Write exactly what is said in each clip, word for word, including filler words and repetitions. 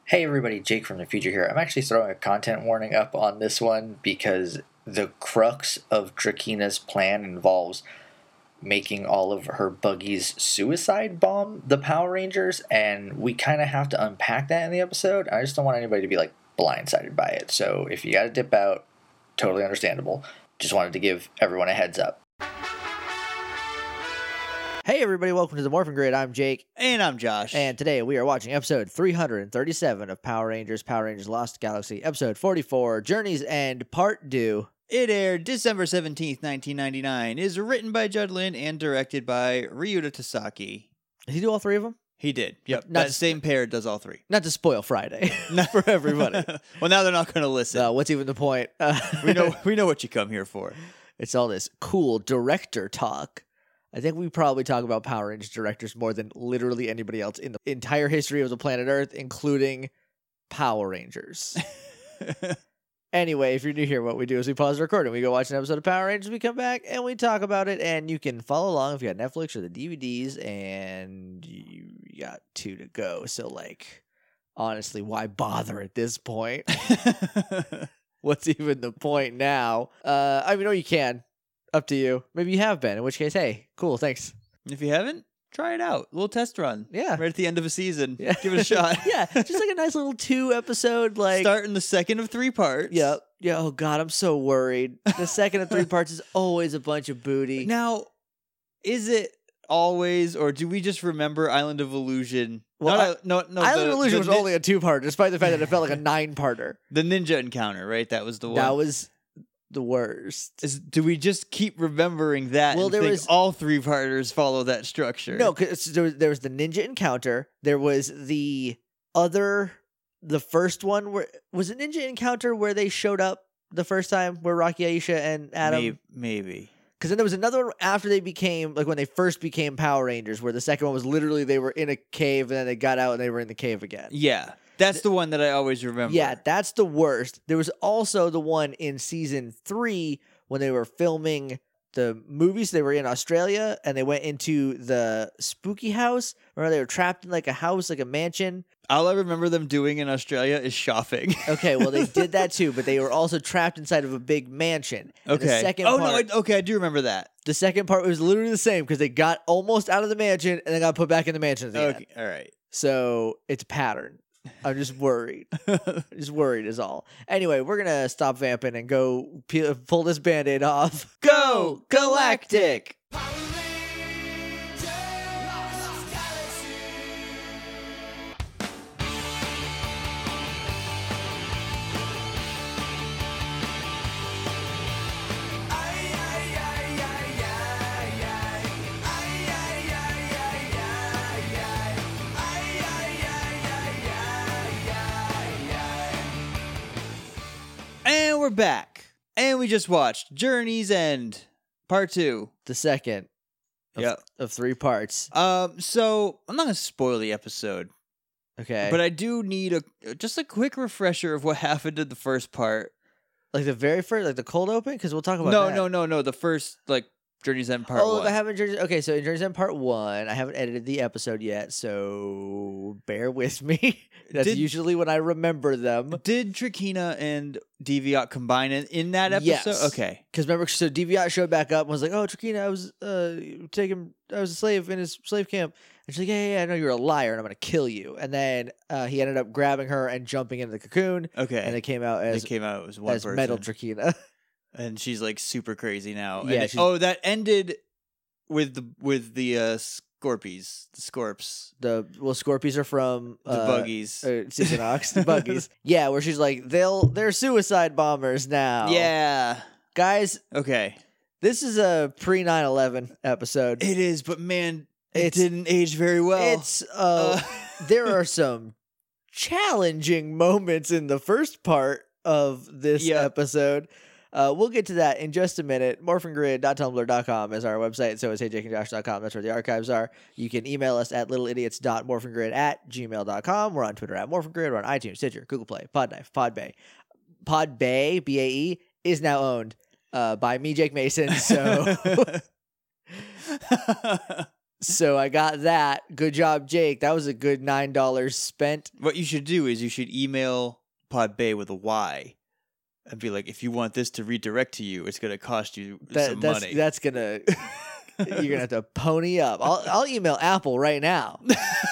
Hey everybody, Jake from the future here. I'm actually throwing a content warning up on this one because the crux of Drakina's plan involves making all of her buggies suicide bomb the Power Rangers, and we kind of have to unpack that in the episode. I just don't want anybody to be like blindsided by it. So if you gotta dip out, totally understandable. Just wanted to give everyone a heads up. Hey everybody, welcome to the Morphin Grid. I'm Jake. And I'm Josh. And today we are watching episode three hundred thirty-seven of Power Rangers, Power Rangers Lost Galaxy, episode forty-four, Journey's End, Part two. It aired December seventeenth, nineteen ninety-nine, is written by Judd Lin and directed by Ryuta Tasaki. Did he do all three of them? He did. Yep. Not that to- same pair does all three. Not to spoil Friday for everybody. Well, now they're not going to listen. Uh, what's even the point? Uh, we know we know what you come here for. It's all this cool director talk. I think we probably talk about Power Rangers directors more than literally anybody else in the entire history of the planet Earth, including Power Rangers. Anyway, if you're new here, what we do is we pause the recording. We go watch an episode of Power Rangers, we come back, and we talk about it. And you can follow along if you got Netflix or the D V Ds, and you got two to go. So, like, honestly, why bother at this point? What's even the point now? Uh, I mean, or you can. Up to you. Maybe you have been, in which case, hey, cool, thanks. If you haven't, try it out. A little test run. Yeah. Right at the end of a season. Yeah. Give it a shot. Yeah, just like a nice little two episode, like. Starting the second of three parts. Yep. Yeah. Oh God, I'm so worried. The second of three parts is always a bunch of booty. Now, is it always, or do we just remember Island of Illusion? Well, Not I- I, no, no. Island the, of Illusion the, was only a two-parter, despite the fact that it felt like a nine-parter. the ninja encounter, right? That was the one. That was the worst. Is, do we just keep remembering that? Well, and there think was- all three parters follow that structure. No, because there was, there was the ninja encounter. There was the other, the first one where was it Ninja Encounter where they showed up the first time, where Rocky, Aisha, and Adam. maybe. maybe. Because then there was another one after they became, like when they first became Power Rangers, where the second one was literally they were in a cave and then they got out and they were in the cave again. Yeah, that's the one that I always remember. Yeah, that's the worst. There was also the one in season three when they were filming the movies. They were in Australia and they went into the spooky house. Remember, they were trapped in like a house, like a mansion. all I remember them doing in Australia is shopping. Okay, well, they did that too, but they were also trapped inside of a big mansion. And Okay. The second oh part, no. I, okay, I do remember that. the second part was literally the same because they got almost out of the mansion and then got put back in the mansion at the Okay. end. All right. So it's a pattern. I'm just worried. Just worried is all. Anyway, we're gonna stop vamping and go peel, pull this band-aid off. Go Galactic! And we're back. And we just watched Journey's End, part two. The second of, Yep. of three parts. Um. So I'm not gonna spoil the episode, Okay, but I do need a just a quick refresher of what happened in the first part. like the very first, like the cold open, because we'll talk about No, that. no, no, no. The first like Journey's End part oh, one. I haven't. Journey's- Okay, so in Journey's End Part One, I haven't edited the episode yet, so bear with me. That's Did- usually when I remember them. Did Trakina and Deviant combine in, in that episode? Yes. Okay. Because remember, so Deviant showed back up and was like, "Oh, Trakina, I was uh taking, I was a slave in his slave camp." And she's like, "Yeah, yeah, yeah, I know you're a liar, and I'm gonna kill you." And then uh, he ended up grabbing her and jumping into the cocoon, Okay. and it came out as it came out as one as person. metal Trakina. and she's like super crazy now. Yeah, And it- she's- oh, that ended with the with the uh, Scorpies, the Scorps, the well, Scorpies are from the uh, Buggies. uh, Season Ox, the Buggies. Yeah, where she's like, they'll they're suicide bombers now. Yeah. Guys, Okay. this is a pre nine eleven episode. It is, but man, it It's- didn't age very well. It's uh, there are some challenging moments in the first part of this Yeah. episode. Uh, we'll get to that in just a minute. morphin grid dot tumblr dot com is our website. So is hey jake and josh dot com. That's where the archives are. You can email us at little idiots dot morphin grid at gmail dot com. We're on Twitter at morphingrid. We're on iTunes, Stitcher, Google Play, Podknife, Podbay. Podbay, B A E, is now owned uh, by me, Jake Mason. So So I got that. Good job, Jake. That was a good nine dollars spent. What you should do is you should email Podbay with a Y and be like, if you want this to redirect to you, it's going to cost you That, some that's money. that's gonna you're gonna have to pony up. I'll I'll email Apple right now.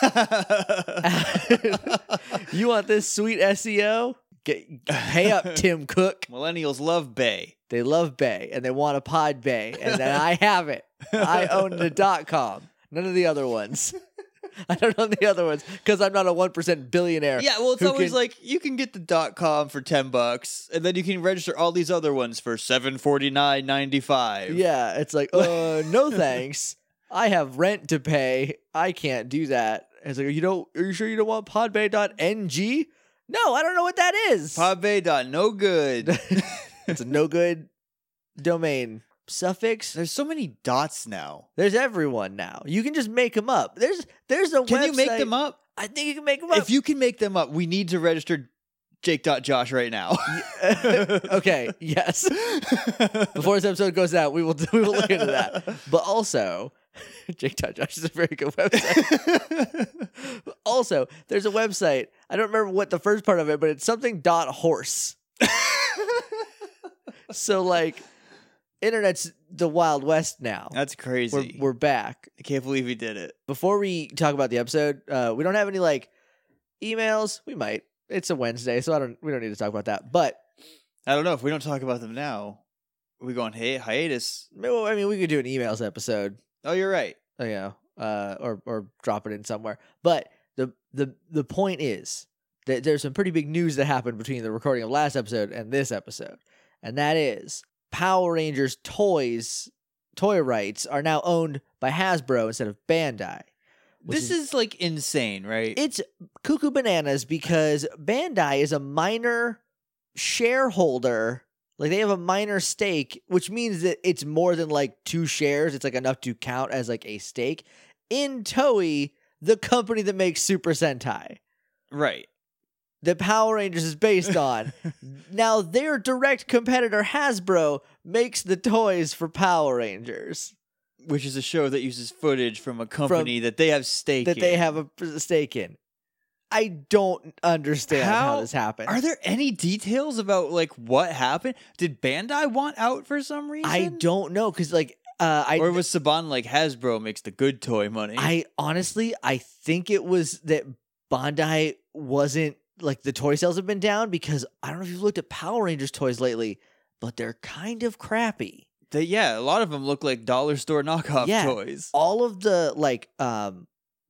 You want this sweet S E O? Get, pay up, Tim Cook. Millennials love Bay. They love Bay and they want a Pod Bay, and then I have it. I own the dot com. None of the other ones. I don't own the other ones because I'm not a one percent billionaire. Yeah, well, it's who always can- like you can get the dot com for ten bucks, and then you can register all these other ones for seven forty nine ninety five. Yeah, it's like, uh, no thanks. I have rent to pay. I can't do that. It's like, you don't. Are you sure you don't want podbay dot n g? No, I don't know what that is. Podbay dot no good. It's a no good domain suffix. There's so many dots now. There's everyone now. You can just make them up. There's there's a Can website. you make them up? I think you can make them up. If you can make them up, we need to register Jake.Josh right now. Okay, yes. Before this episode goes out, we will we will look into that. But also, Jake.Josh is a very good website. Also, there's a website. I don't remember what the first part of it, but it's something dot horse. So like, internet's the Wild West now. That's crazy. We're we're back. I can't believe he did it. Before we talk about the episode, uh, we don't have any like emails. We might. It's a Wednesday, so I don't. We don't need to talk about that. But I don't know if we don't talk about them now. We go on hi- hiatus. well, I mean, we could do an emails episode. Oh, you're right. You know, uh, or or drop it in somewhere. But the the the point is that there's some pretty big news that happened between the recording of last episode and this episode, and that is Power Rangers toys, toy rights are now owned by Hasbro instead of Bandai. which This is like insane, right? It's cuckoo bananas because Bandai is a minor shareholder. Like they have a minor stake, which means that it's more than like two shares. It's like enough to count as like a stake in Toei, the company that makes Super Sentai, right. that Power Rangers is based on. Now their direct competitor Hasbro makes the toys for Power Rangers Which is a show that uses footage from a company that they have stake that in. they have a stake in. I don't understand how, How this happened. Are there any details about like what happened? Did Bandai want out for some reason? I don't know because like uh, I Or was Saban like Hasbro makes the good toy money? I honestly I think it was that Bandai wasn't like the toy sales have been down because I don't know if you've looked at Power Rangers toys lately, but they're kind of crappy. They, yeah, a lot of them look like dollar store knockoff Yeah. toys. All of the like um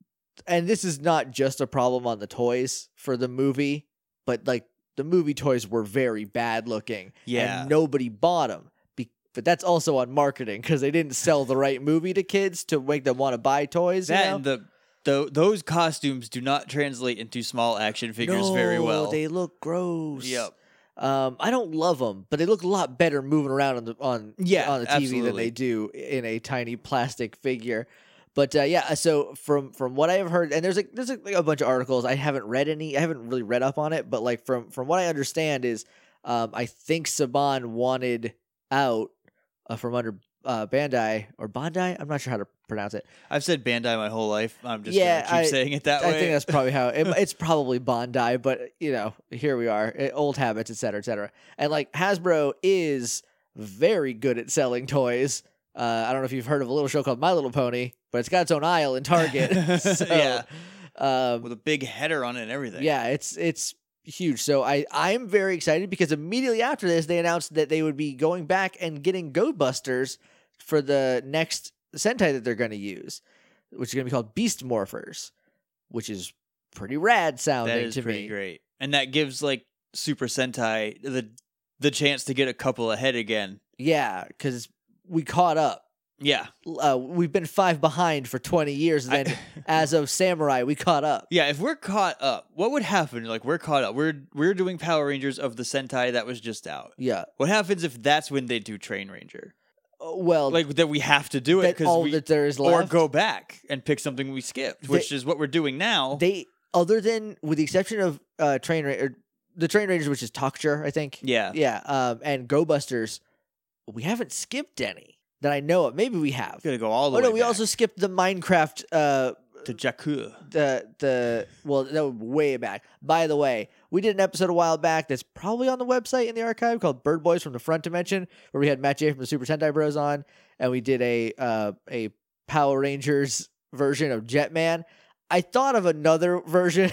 and this is not just a problem on the toys for the movie, but like the movie toys were very bad looking. Yeah. And nobody bought them. Be- but that's also on marketing because they didn't sell the right movie to kids to make them want to buy toys. You That know? and the, the those costumes do not translate into small action figures no, very well. They look gross. Yep. Um, I don't love them, but they look a lot better moving around on the on Yeah, on the T V than absolutely. they do in a tiny plastic figure. But uh, yeah, so from from what I have heard, and there's like there's like a bunch of articles. I haven't read any. I haven't really read up on it, but like from from what I understand is, um, I think Saban wanted out uh, from under uh, Bandai or Bandai. I'm not sure how to pronounce it. I've said Bandai my whole life. I'm just Yeah, gonna keep I- saying it that I way. think that's probably how it, it's probably Bandai, but you know, here we are, eh, old habits, et cetera, et cetera. And like Hasbro is very good at selling toys. Uh, I don't know if you've heard of a little show called My Little Pony, but it's got its own aisle in Target. So, Yeah. um, with a big header on it and everything. yeah, it's it's huge. So I I'm very excited because immediately after this, they announced that they would be going back and getting Go Busters for the next Sentai that they're going to use, which is going to be called Beast Morphers, which is pretty rad sounding that is to pretty me. great. And that gives like Super Sentai the the chance to get a couple ahead again. Yeah, because we caught up. Yeah. Uh, we've been five behind for twenty years, and then as of Samurai, we caught up. Yeah, if we're caught up, what would happen? Like we're caught up. We're we're doing Power Rangers of the Sentai that was just out. Yeah. What happens if that's when they do Train Ranger? Uh, Well, Like that we have to do it that because all we that there is or left. go back and pick something we skipped, which is what we're doing now. They other than with the exception of uh Train Ra- or the Train Rangers, which is Talkture, I think. yeah. Yeah. Um, and Go Busters, we haven't skipped any. that I know of. Maybe we have. Gotta go all the Oh way no, we back also skipped the Minecraft. Uh, to Jakku. the the well, that was way back. By the way, we did an episode a while back that's probably on the website in the archive called Bird Boys from the Front Dimension, where we had Matt J from the Super Sentai Bros on, and we did a uh, a Power Rangers version of Jetman. I thought of another version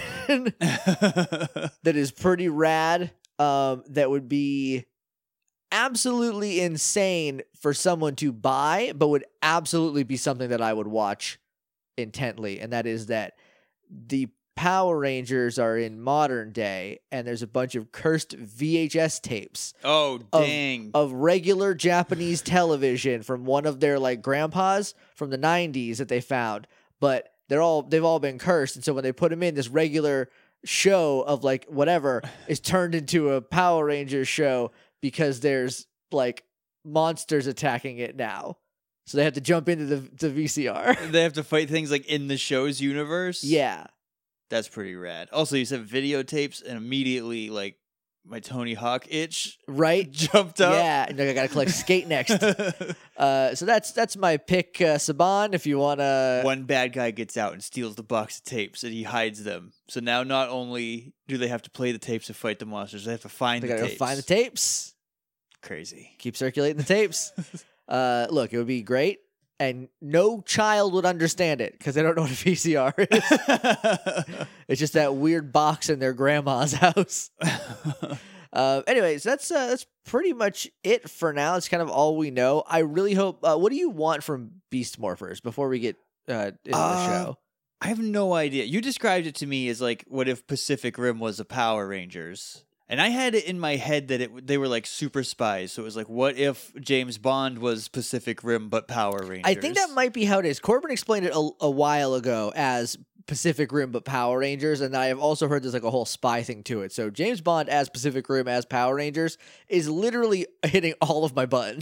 that is pretty rad. Um, that would be absolutely insane for someone to buy, but would absolutely be something that I would watch intently, and that is that the Power Rangers are in modern day, and there's a bunch of cursed V H S tapes Oh, dang. of regular Japanese television from one of their like grandpas from the nineties that they found, but they're all they've all been cursed, and so when they put them in, this regular show of like whatever is turned into a Power Rangers show because there's like monsters attacking it now. So they have to jump into the, the V C R. They have to fight things like in the show's universe? Yeah. That's pretty rad. Also, you said videotapes, and immediately, like, my Tony Hawk itch Right? jumped up. Yeah. And I got to collect Skate next. uh, so that's that's my pick, uh, Saban, if you want to... One bad guy gets out and steals the box of tapes, and he hides them. So now not only do they have to play the tapes to fight the monsters, they have to find They the got to tapes. find the tapes. Crazy. Keep circulating the tapes. uh, look, it would be great. And no child would understand it because they don't know what a V C R is. It's just that weird box in their grandma's house. uh, anyways, that's uh, that's pretty much it for now. It's kind of all we know. I really hope. Uh, what do you want from Beast Morphers before we get uh, into Uh, the show? I have no idea. You described it to me as like, what if Pacific Rim was a Power Rangers? And I had it in my head that it they were like super spies. So it was like, what if James Bond was Pacific Rim but Power Rangers? I think that might be how it is. Corbin explained it a, a while ago as Pacific Rim but Power Rangers, and I have also heard there's like a whole spy thing to it. So James Bond as Pacific Rim as Power Rangers is literally hitting all of my buttons.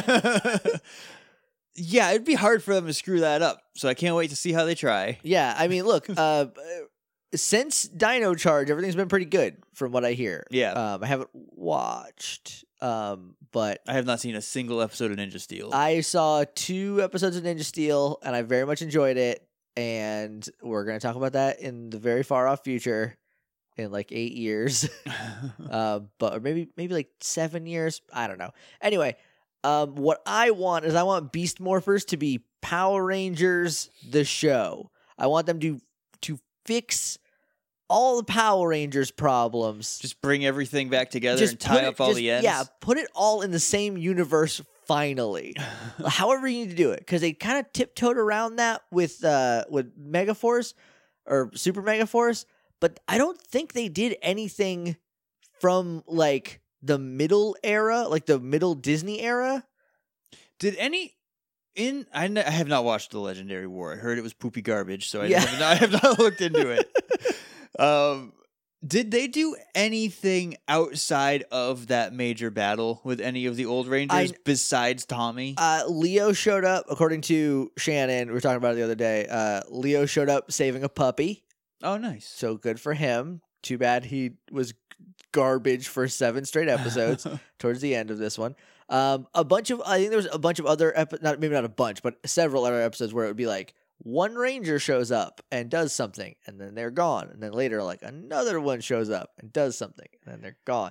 Yeah, it'd be hard for them to screw that up. So I can't wait to see how they try. Yeah, I mean, look, uh, since Dino Charge, everything's been pretty good from what I hear. Yeah. Um, I haven't watched, um, but I have not seen a single episode of Ninja Steel. I saw two episodes of Ninja Steel, and I very much enjoyed it. And we're going to talk about that in the very far off future in like eight years. uh, but or maybe maybe like seven years. I don't know. Anyway, um, what I want is I want Beast Morphers to be Power Rangers the show. I want them to to fix all the Power Rangers problems. Just bring everything back together Just and put tie it- up all just- the ends. Yeah, put it all in the same universe finally. However you need to do it, because they kind of tiptoed around that with uh with Megaforce or Super Megaforce, but I don't think they did anything from like the middle era, like the middle Disney era. Did any in I, n- I have not watched the Legendary War. I heard it was poopy garbage, so I, Yeah. have, not, I have not looked into it. Um, did they do anything outside of that major battle with any of the old Rangers I- besides Tommy? Uh, Leo showed up, according to Shannon. We were talking about it the other day. Uh, Leo showed up saving a puppy, oh, nice. so good for him. Too bad he was garbage for seven straight episodes towards the end of this one. Um, a bunch of I think there was a bunch of other epi- not maybe not a bunch, but several other episodes where it would be like one ranger shows up and does something, and then they're gone, and then later like another one shows up and does something, and then they're gone.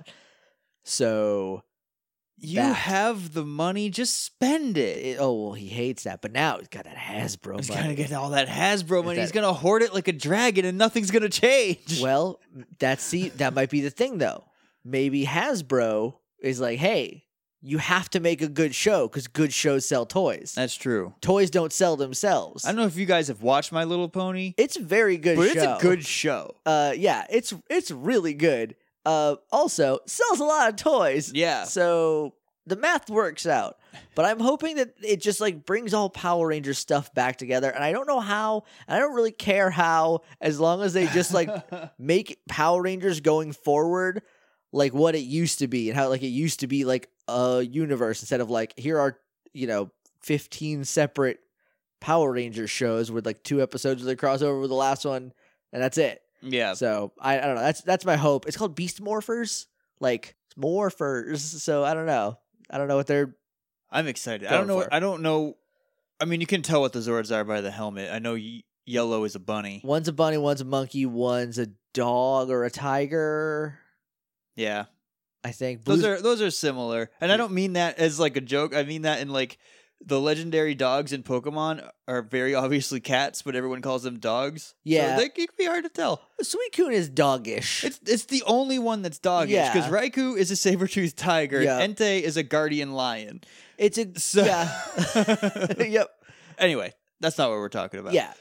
So You that. have the money, just spend it. it, oh well, he hates that, but now he's got that Hasbro He's money. gonna get all that Hasbro money. that- He's gonna hoard it like a dragon, and nothing's gonna change. Well, that's see that might be the thing though. Maybe Hasbro is like, hey, you have to make a good show because good shows sell toys. That's true. Toys don't sell themselves. I don't know if you guys have watched My Little Pony, It's a very good but show. it's a good show. Uh, yeah, it's it's really good. Uh, also sells a lot of toys. Yeah. So the math works out. But I'm hoping that it just like brings all Power Rangers stuff back together. And I don't know how, and I don't really care how, as long as they just like make Power Rangers going forward like what it used to be, and how like it used to be like a universe instead of like here are, you know, fifteen separate Power Rangers shows with like two episodes of the crossover with the last one, and that's it. yeah. So I, I don't know. That's that's my hope. It's called Beast Morphers, like morphers. So I don't know. I don't know what they're I'm excited. I Going don't know. for it. I don't know. I mean, you can tell what the Zords are by the helmet. I know y- yellow is a bunny. One's a bunny, one's a monkey, one's a dog or a tiger. Yeah, I think those Blue's- are those are similar, and I don't mean that as like a joke. I mean that in like the legendary dogs in Pokemon are very obviously cats, but everyone calls them dogs. Yeah. so they can be hard to tell. Suicune is doggish. It's it's the only one that's doggish Yeah. because Raikou is a saber-toothed tiger, Yeah. and Entei is a guardian lion. It's a So- yeah. Yep. Anyway, that's not what we're talking about. Yeah.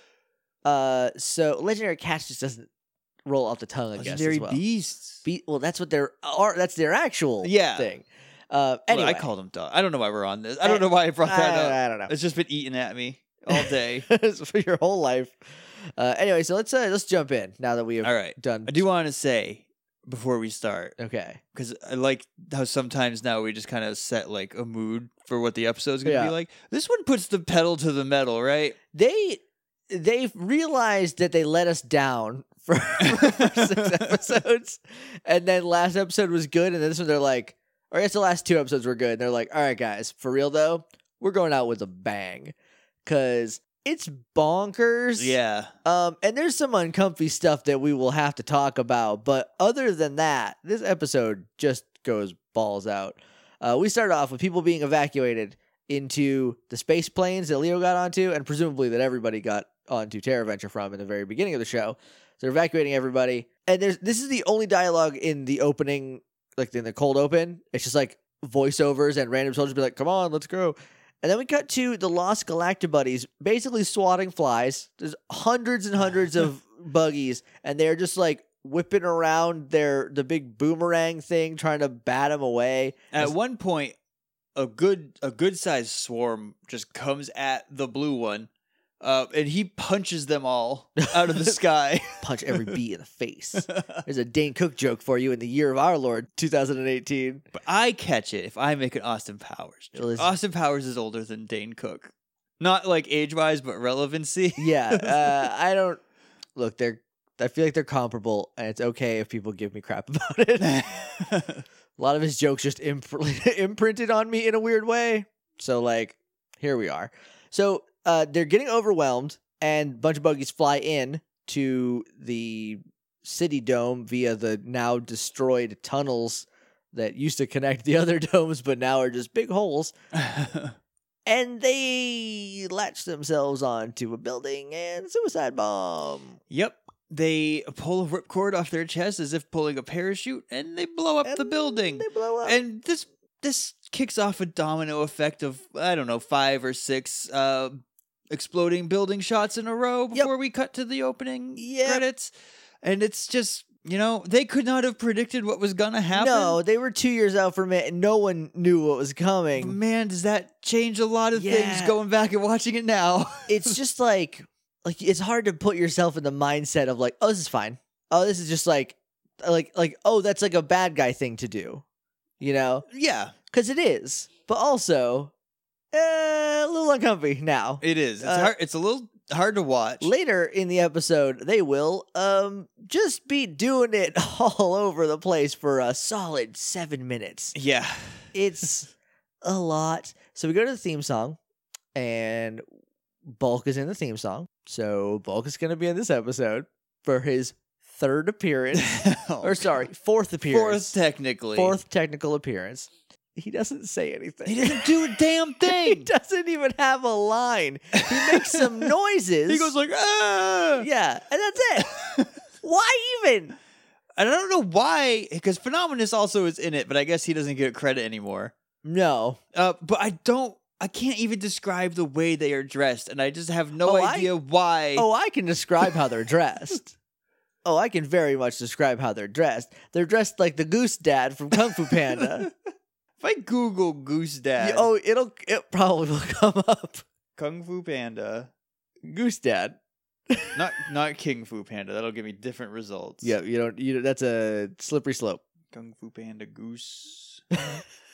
Uh, so legendary cats just doesn't roll off the tongue. I guess legendary as well. beasts. Be- well, that's what their are. That's their actual Yeah. thing. Uh, Well, anyway, I called them dog. I don't know why we're on this. I don't I- know why I brought that I, up. I don't know. It's just been eating at me all day. For your whole life. Uh, anyway, so let's uh, let's jump in now that we have All right. done. I do want to say before we start, Okay. because I like how sometimes now we just kind of set like a mood for what the episode's gonna Yeah. be like. This one puts the pedal to the metal, right? They they realized that they let us down for, for six episodes, and then last episode was good, and then this one they're like, or I guess the last two episodes were good. And they're like, all right, guys, for real though, we're going out with a bang, cause it's bonkers. Yeah. Um, and there's some uncomfy stuff that we will have to talk about, but other than that, this episode just goes balls out. Uh, we started off with people being evacuated into the space planes that Leo got onto, and presumably that everybody got onto Terra Venture from in the very beginning of the show. So they're evacuating everybody, and there's this is the only dialogue in the opening, like in the cold open. It's just like voiceovers and random soldiers be like, "Come on, let's go." And then we cut to the Lost Galactibuddies basically swatting flies. There's hundreds and hundreds of buggies, and they're just like whipping around their the big boomerang thing, trying to bat them away. At one point, a good a good sized swarm just comes at the blue one, uh, and he punches them all out of the sky. Punch every bee in the face. There's a Dane Cook joke for you in the year of our Lord, two thousand eighteen. But I catch it if I make an Austin Powers joke. Well, it's- Austin Powers is older than Dane Cook, not like age wise, but relevancy. Yeah, uh, I don't look. They're I feel like they're comparable, and it's okay if people give me crap about it. A lot of his jokes just imp- imprinted on me in a weird way. So, like, here we are. So, uh, they're getting overwhelmed, and a bunch of buggies fly in to the city dome via the now destroyed tunnels that used to connect the other domes, but now are just big holes. And they latch themselves onto a building and suicide bomb. Yep. They pull a ripcord off their chest as if pulling a parachute, and they blow up the And building. They blow up. And this this kicks off a domino effect of I don't know five or six uh, exploding building shots in a row before we cut to the opening Yep. credits. And it's just you know they could not have predicted what was gonna happen. No, they were two years out from it, and no one knew what was coming. Man, does that change a lot of things Yeah. going back and watching it now? It's just like, like it's hard to put yourself in the mindset of like, oh, this is fine. Oh, this is just like, like, like, oh, that's like a bad guy thing to do, you know? Yeah, Because it is, but also uh, a little uncomfy now. it is. It's Uh, hard. It's a little hard to watch. Later in the episode, they will um just be doing it all over the place for a solid seven minutes. Yeah. It's a lot. So we go to the theme song, and Bulk is in the theme song. So Bulk is going to be in this episode for his third appearance, Oh, or sorry, fourth appearance, fourth technically. fourth technical appearance. He doesn't say anything. He doesn't do a damn He thing. doesn't even have a line. He makes some noises. He goes like, ah. yeah, and that's it. Why even? I don't know why, because Phenomenus also is in it, but I guess he doesn't get credit anymore. No. Uh, but I don't. I can't even describe the way they are dressed, and I just have no Oh, I- idea why. Oh, I can describe how they're dressed. Oh, I can very much describe how they're dressed. They're dressed like the Goose Dad from Kung Fu Panda. If I Google Goose Dad, Yeah, oh, it'll it probably will come up. Kung Fu Panda, Goose Dad. not not King Fu Panda. That'll give me different results. Yeah, you don't. You that's a slippery slope. Kung Fu Panda Goose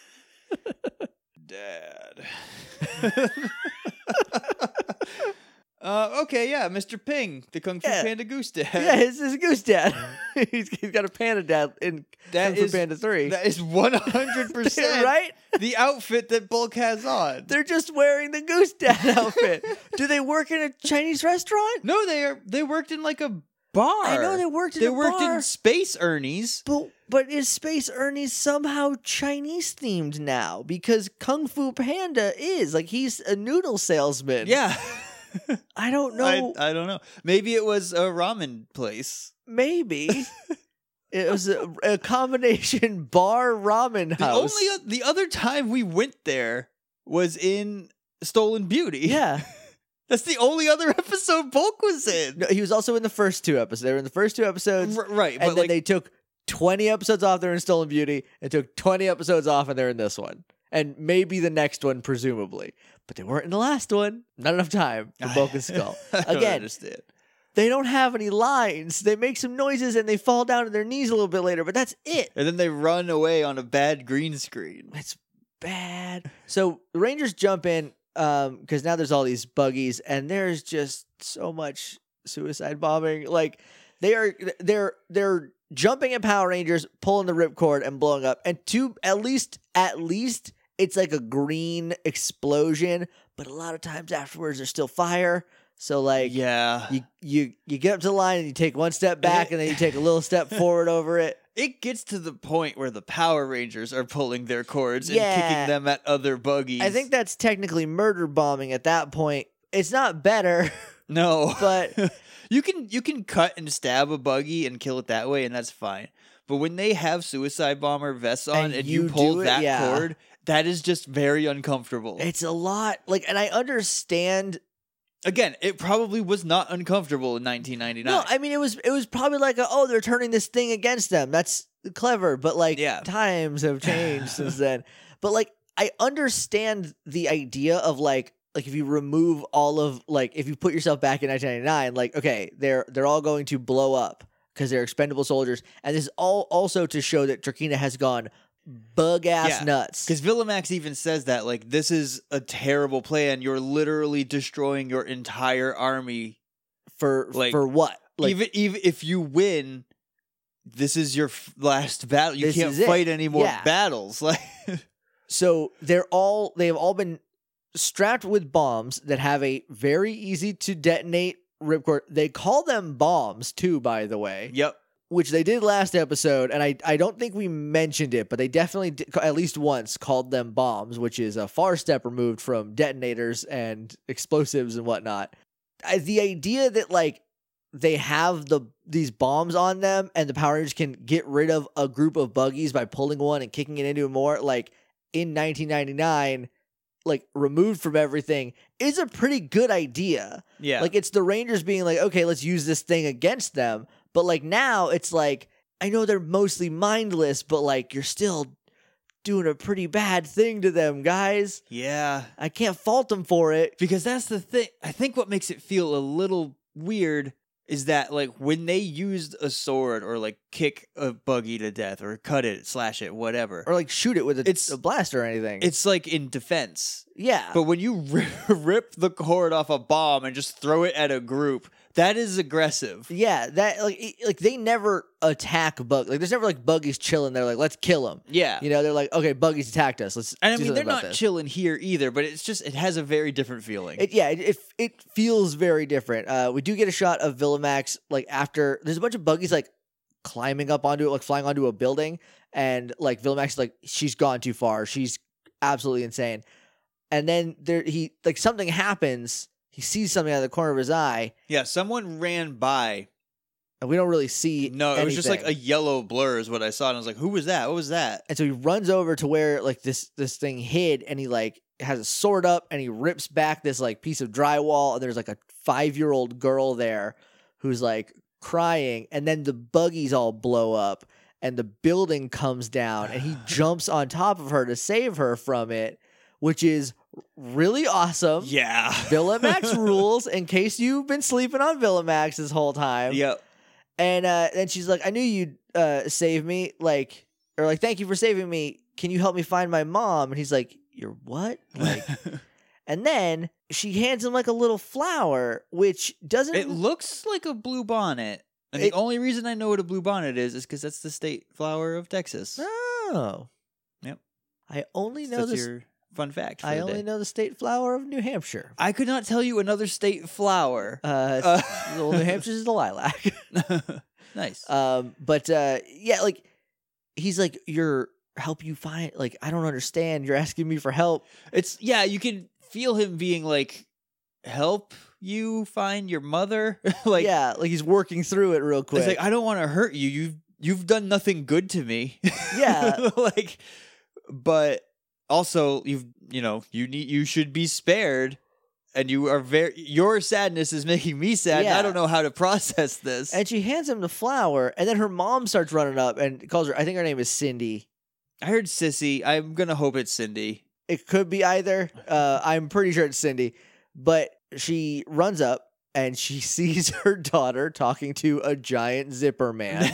Dad. Uh, okay, yeah, Mister Ping, the Kung Fu Yeah. Panda Goose Dad. Yeah, it's his goose dad. he's, he's got a panda dad in That Kung Fu is- Panda three. That is one hundred percent right? the outfit that Bulk has on. They're just wearing the goose dad outfit. Do they work in a Chinese restaurant? No, they are. They worked in like a bar. I know they worked in They a worked bar. in Space Ernie's. But but is Space Ernie's somehow Chinese themed now? Because Kung Fu Panda is like he's a noodle salesman. Yeah. I don't know. I, I don't know. Maybe it was a ramen place. Maybe it was a, a combination bar ramen The house. only o- the other time we went there was in Stolen Beauty. yeah. That's the only other episode Bulk was in. No, he was also in the first two episodes. They were in the first two episodes, R- right, and but then like they took twenty episodes off. They're in Stolen Beauty, and took twenty episodes off, and they're in this one, and maybe the next one, presumably. But they weren't in the last one. Not enough time for Bulk and Skull. I don't Again, understand. they don't have any lines. They make some noises and they fall down to their knees a little bit later, but that's it. And then they run away on a bad green screen. It's bad. So the Rangers jump in um because now there's all these buggies and there's just so much suicide bombing. Like they are they're they're jumping at Power Rangers, pulling the ripcord and blowing up. And to at least at least it's like a green explosion, but a lot of times afterwards there's still fire. So like Yeah. you you you get up to the line and you take one step back and then you take a little step forward over it. It gets to the point where the Power Rangers are pulling their cords Yeah. and kicking them at other buggies. I think that's technically murder bombing at that point. It's not better, no, but you can you can cut and stab a buggy and kill it that way, and that's fine. But when they have suicide bomber vests on And and, you you, pull do it, that yeah. cord, that is just very uncomfortable. it's a lot. Like, and I understand. Again, it probably was not uncomfortable in nineteen ninety-nine. No, I mean it was it was probably like a, oh, they're turning this thing against them. That's clever, but like Yeah. times have changed since then. But like I understand the idea of like like if you remove all of like if you put yourself back in nineteen ninety-nine, like okay, they're they're all going to blow up because they're expendable soldiers, and this is all also to show that Drakina has gone bug ass Yeah, nuts. Because Villamax even says that, like, this is a terrible plan. You're literally destroying your entire army. For like, for what? Like even even if you win, this is your f- last battle. You This can't is it. fight any more Yeah. battles. Like, so they're all they have all been strapped with bombs that have a very easy to detonate ripcord. They call them bombs too, by the way, yep. which they did last episode, and I I don't think we mentioned it, but they definitely did, at least once called them bombs, which is a far step removed from detonators and explosives and whatnot. I, the idea that like they have the these bombs on them and the Power Rangers can get rid of a group of buggies by pulling one and kicking it into more, like in nineteen ninety-nine, like removed from everything, is a pretty good idea. Yeah. Like it's the Rangers being like, okay, let's use this thing against them. But like now it's like, I know they're mostly mindless, but like you're still doing a pretty bad thing to them, guys. yeah. I can't fault them for it. Because that's the thing. I think what makes it feel a little weird is that, like, when they used a sword or, like, kick a buggy to death or cut it, slash it, whatever, Or like shoot it with a, It's- a blaster or anything. it's like in defense. yeah. But when you ri- rip the cord off a bomb and just throw it at a group, that is aggressive. yeah, that like it- like they never attack bug. Like there's never like buggies chilling there like let's kill them. Yeah. You know, they're like, okay, buggies attacked us. Let's And I do mean, something they're about not this. chilling here either, but it's just, it has a very different feeling. It, yeah, it, it it feels very different. Uh, we do get a shot of Villamax like after there's a bunch of buggies like climbing up onto it, like flying onto a building, and like Villamax is like she's gone too far. She's absolutely insane. And then there he like something happens. He sees something out of the corner of his eye, yeah, someone ran by. and we don't really see. No, it was just like a anything. yellow blur is what I saw. And I was like, who was that? What was that? And so he runs over to where like this this thing hid, and he like has a sword up, and he rips back this like piece of drywall, and there's like a five year old girl there who's like crying, and then the buggies all blow up, and the building comes down, and he jumps on top of her to save her from it, which is really awesome. Yeah. Villamax rules. In case you've been sleeping on Villamax this whole time, Yep. and uh, then she's like, I knew you'd uh, save me, like, or like, thank you for saving me. Can you help me find my mom? And he's like, you're what? Like, and then she hands him like a little flower, which doesn't. It looks like a blue bonnet. And It- the only reason I know what a blue bonnet is is because that's the state flower of Texas. Oh. Yep. I only So know that's this. your fun fact. For I the only day. know the state flower of New Hampshire. I could not tell you another state flower. Uh, Uh, well, New Hampshire's is the lilac. Nice. Um, but uh, yeah, like he's like, "You're help you find like I don't understand. You're asking me for help." It's yeah, you can feel him being like, help you find your mother. like yeah, like he's working through it real quick. it's like I don't want to hurt you. You've you've done nothing good to me. Yeah. like but also you've you know, you need you should be spared. And you are very your sadness is making me sad. and Yeah. I don't know how to process this. and she hands him the flower, and then her mom starts running up and calls her. I think her name is Cindy. I heard Sissy. I'm gonna hope it's Cindy. It could be either. Uh, I'm pretty sure it's Cindy, but she runs up and she sees her daughter talking to a giant zipper man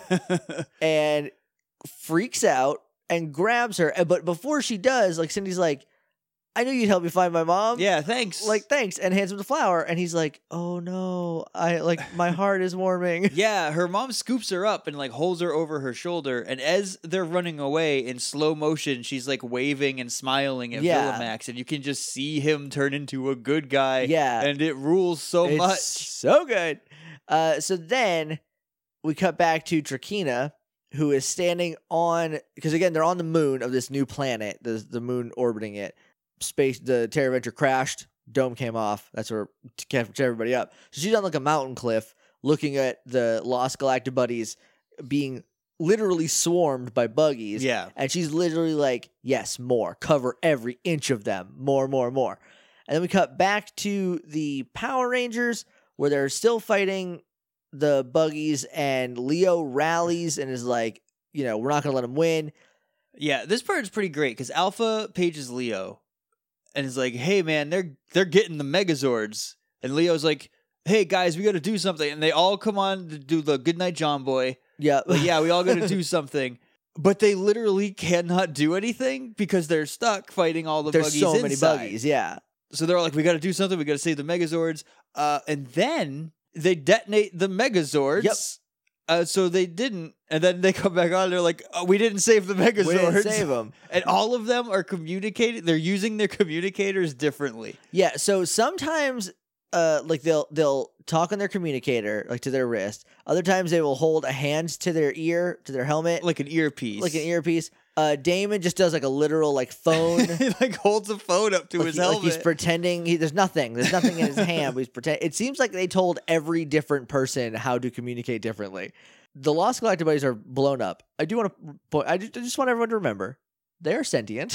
and freaks out and grabs her. And- But before she does, like Cindy's like, "I knew you'd help me find my mom." yeah, thanks. Like, thanks, and hands him the flower, and he's like, "Oh no, I like my heart is warming." yeah, her mom scoops her up and like holds her over her shoulder, and as they're running away in slow motion, she's like waving and smiling at Yeah. Villamax, and you can just see him turn into a good guy. Yeah. and it rules so It's much. so good. Uh, so then we cut back to Trakina, who is standing on because again they're on the moon of this new planet, the the moon orbiting it. Space, the Terra Venture crashed, dome came off. That's where to catch everybody up. So she's on like a mountain cliff, looking at the Lost Galactic buddies being literally swarmed by buggies. Yeah, And she's literally like, "Yes, more. Cover every inch of them. More, more, more." And then we cut back to the Power Rangers where they're still fighting the buggies, and Leo rallies and is like, you know, we're not going to let them win. yeah. This part is pretty great because Alpha pages Leo, and is like, "Hey, man, they're they're getting the Megazords," and Leo's like, "Hey, guys, we got to do something," and they all come on to do the Goodnight John Boy. Yeah. Like, yeah, we all got to do something. But they literally cannot do anything because they're stuck fighting all the There's buggies so many inside. buggies. Yeah. So they're like, we got to do something. We got to save the Megazords. Uh, and then they detonate the Megazords. Yep. Uh, so they didn't. And then they come back on. They're like, oh, we didn't save the Megazords. We didn't save them. And all of them are communicating. They're using their communicators differently. Yeah. So sometimes, uh, like they'll they'll talk on their communicator, like to their wrist. Other times they will hold a hand to their ear, to their helmet, Like an earpiece. like an earpiece. Uh, Damon just does like a literal like phone. he like holds a phone up to like his he- like helmet. he's pretending he, there's nothing. There's nothing in his hand. But he's pretend. It seems like they told every different person how to communicate differently. The Lost Galactic buddies are blown up. I do want to point. I just, I just want everyone to remember they are sentient.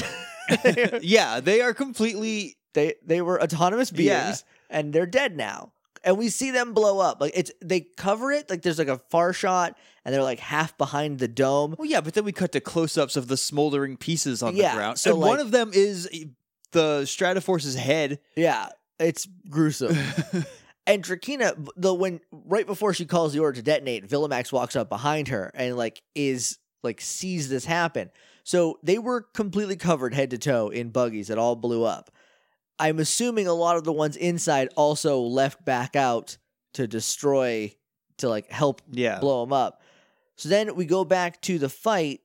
yeah, they are completely. they they were autonomous beings, Yeah. and they're dead now. And we see them blow up. Like it's they cover it. Like there's like a far shot, and they're like half behind the dome. Well, yeah, but then we cut to close-ups of the smoldering pieces on Yeah, the ground. so, and one like- of them is the Stratoforce's head. Yeah, it's gruesome. And Trakina, the when right before she calls the order to detonate, Villamax walks up behind her and like is like sees this happen. So they were completely covered head to toe in buggies that all blew up. I'm assuming a lot of the ones inside also left back out to destroy, to like help Yeah. blow them up. So then we go back to the fight.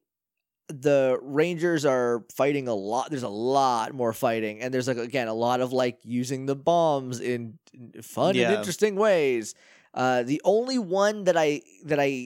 The Rangers are fighting a lot. There's a lot more fighting, and there's like again a lot of like using the bombs in fun and Yeah. interesting ways. Uh, the only one that I that I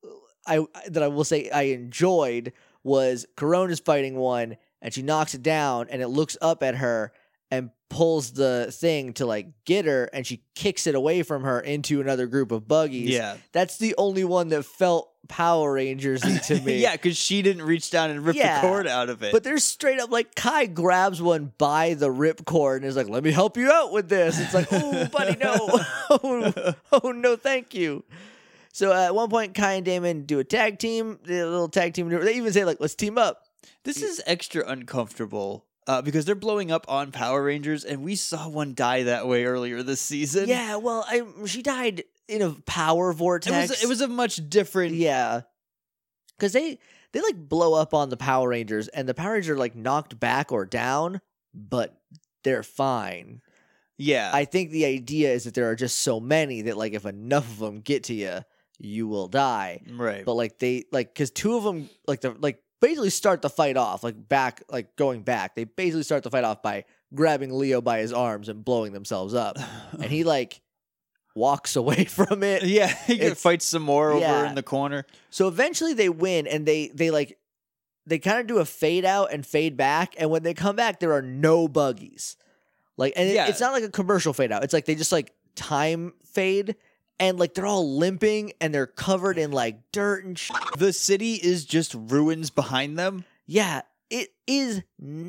I that I will say I enjoyed was Corona's fighting one, and she knocks it down, and it looks up at her and pulls the thing to like get her, and she kicks it away from her into another group of buggies. Yeah. That's the only one that felt Power Rangers to me. yeah, because she didn't reach down and rip Yeah. the cord out of it. But there's straight up like Kai grabs one by the rip cord and is like, "Let me help you out with this." It's like, "Oh, buddy, no. oh, oh, no, thank you." So uh, at one point, Kai and Damon do a tag team, the little tag team. They even say like, "Let's team up." this is extra uncomfortable uh, because they're blowing up on Power Rangers, and we saw one die that way earlier this season. Yeah, well, I, she died in a power It vortex. was, it was a much different. Yeah, because they they like blow up on the Power Rangers, and the Power Rangers are like knocked back or down, but they're fine. Yeah. I think the idea is that there are just so many that like if enough of them get to you, you will die. right. But like they like because two of them like the like basically start the fight off like back like going back. They basically start the fight off by grabbing Leo by his arms and blowing themselves up, and he like walks away from it. yeah, he It's- fights some more over yeah. in the corner. So eventually they win, and they they like they kind of do a fade out and fade back, and when they come back, there are no buggies. Like, and it- Yeah. it's not like a commercial fade out. It's like they just like time fade, and like they're all limping and they're covered in like dirt and shit. The city is just ruins behind them. Yeah, it is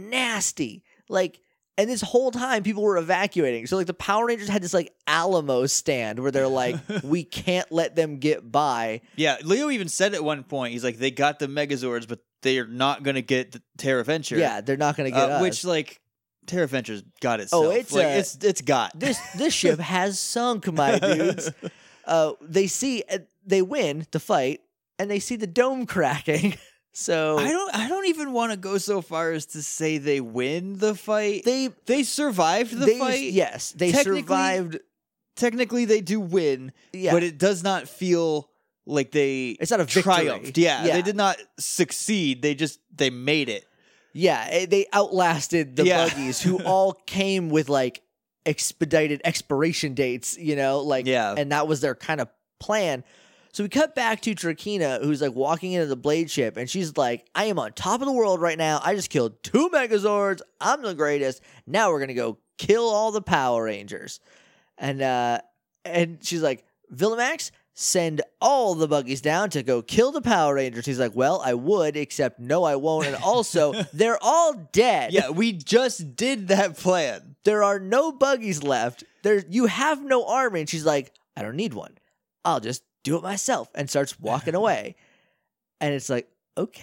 nasty. Like, and this whole time people were evacuating. So like the Power Rangers had this like Alamo stand where they're like, we can't let them get by. Yeah, Leo even said at one point, he's like, they got the Megazords, but they're not going to get the Terra Venture. Yeah, they're not going to get uh, us. Which, like, Terra Venture's got itself. Oh, it's, like, uh, it's it's got. this this ship has sunk, my dudes. Uh, they see uh, they win the fight, and they see the dome cracking. So I don't I don't even want to go so far as to say they win the fight. they They survived the they fight. yes they Technically- survived. Technically, they do win, Yeah, but it does not feel like they it's not a victory. triumphed. Yeah, yeah, they did not succeed. They just they made it. Yeah, eh, they outlasted the Yeah. buggies, who all came with like expedited expiration dates. You know, like Yeah. and that was their kind of plan. So we cut back to Trakina, who's like walking into the Blade ship, and she's like, I am on top of the world right now. I just killed two Megazords. I'm the greatest. Now we're going to go kill all the Power Rangers. And uh, and she's like, Villamax, send all the buggies down to go kill the Power Rangers. He's like, well, I would, except no, I won't. And also, they're all dead. Yeah, we just did that plan. There are no buggies left. There, you have no army. And she's like, I don't need one. I'll just do it myself, and starts walking away. And it's like,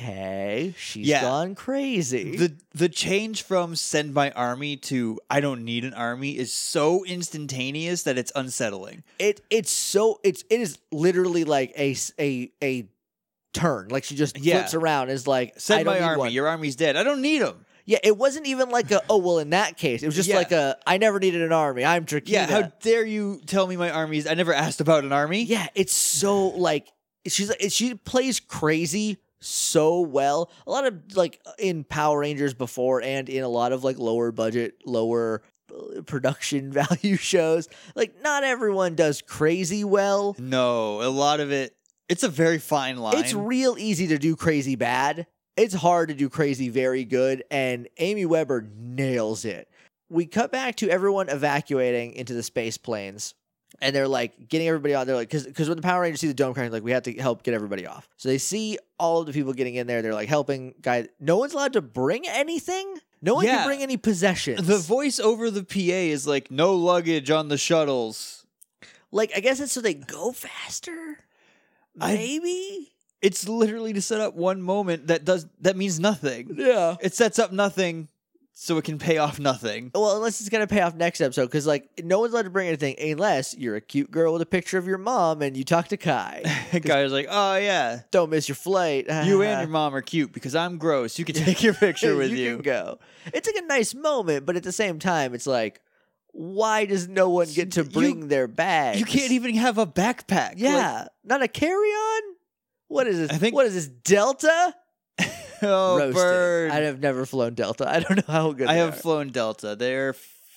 okay, she's Yeah. gone crazy. The the change from send my army to I don't need an army is so instantaneous that it's unsettling. it it's so it's it is literally like a s- a a turn. Like she just Yeah. flips around and is like, I Send don't my need army. one. Your army's dead. I don't need them. Yeah, it wasn't even like a oh well in that case. It was just Yeah. like a I never needed an army. I'm Drakina. Yeah, how dare you tell me my army is? I never asked about an army. Yeah, it's so like she's like she plays crazy so well. A lot of like in Power Rangers before and in a lot of like lower budget, lower uh, production value shows, like not everyone does crazy well. No, a lot of it. It's a very fine line. It's real easy to do crazy bad. It's hard to do crazy very good, and Amy Weber nails it. We cut back to everyone evacuating into the space planes, and they're like getting everybody on. They're like, because because when the Power Rangers see the dome crashing, like we have to help get everybody off. So they see all of the people getting in there. They're like helping guys. No one's allowed to bring anything. No one Yeah. can bring any possessions. the voice over the P A is like no luggage on the shuttles. like I guess it's so they go faster. I- Maybe. It's literally to set up one moment that does that means nothing. Yeah. It sets up nothing so it can pay off nothing. Well, unless it's gonna pay off next episode, because like no one's allowed to bring anything unless you're a cute girl with a picture of your mom and you talk to Kai. The guy's like, "Oh yeah, Don't miss your flight. you and your mom are cute because I'm gross. You can take your picture with you." can go. It's like a nice moment, but at the same time, it's like, why does no one get to You- bring their bags? You can't even have a backpack. Yeah, not a carry-on. What is this? I think- what is this? Delta? Like, oh, Roasted. bird. I have never flown Delta. I don't know how good. I they have are. flown Delta. They're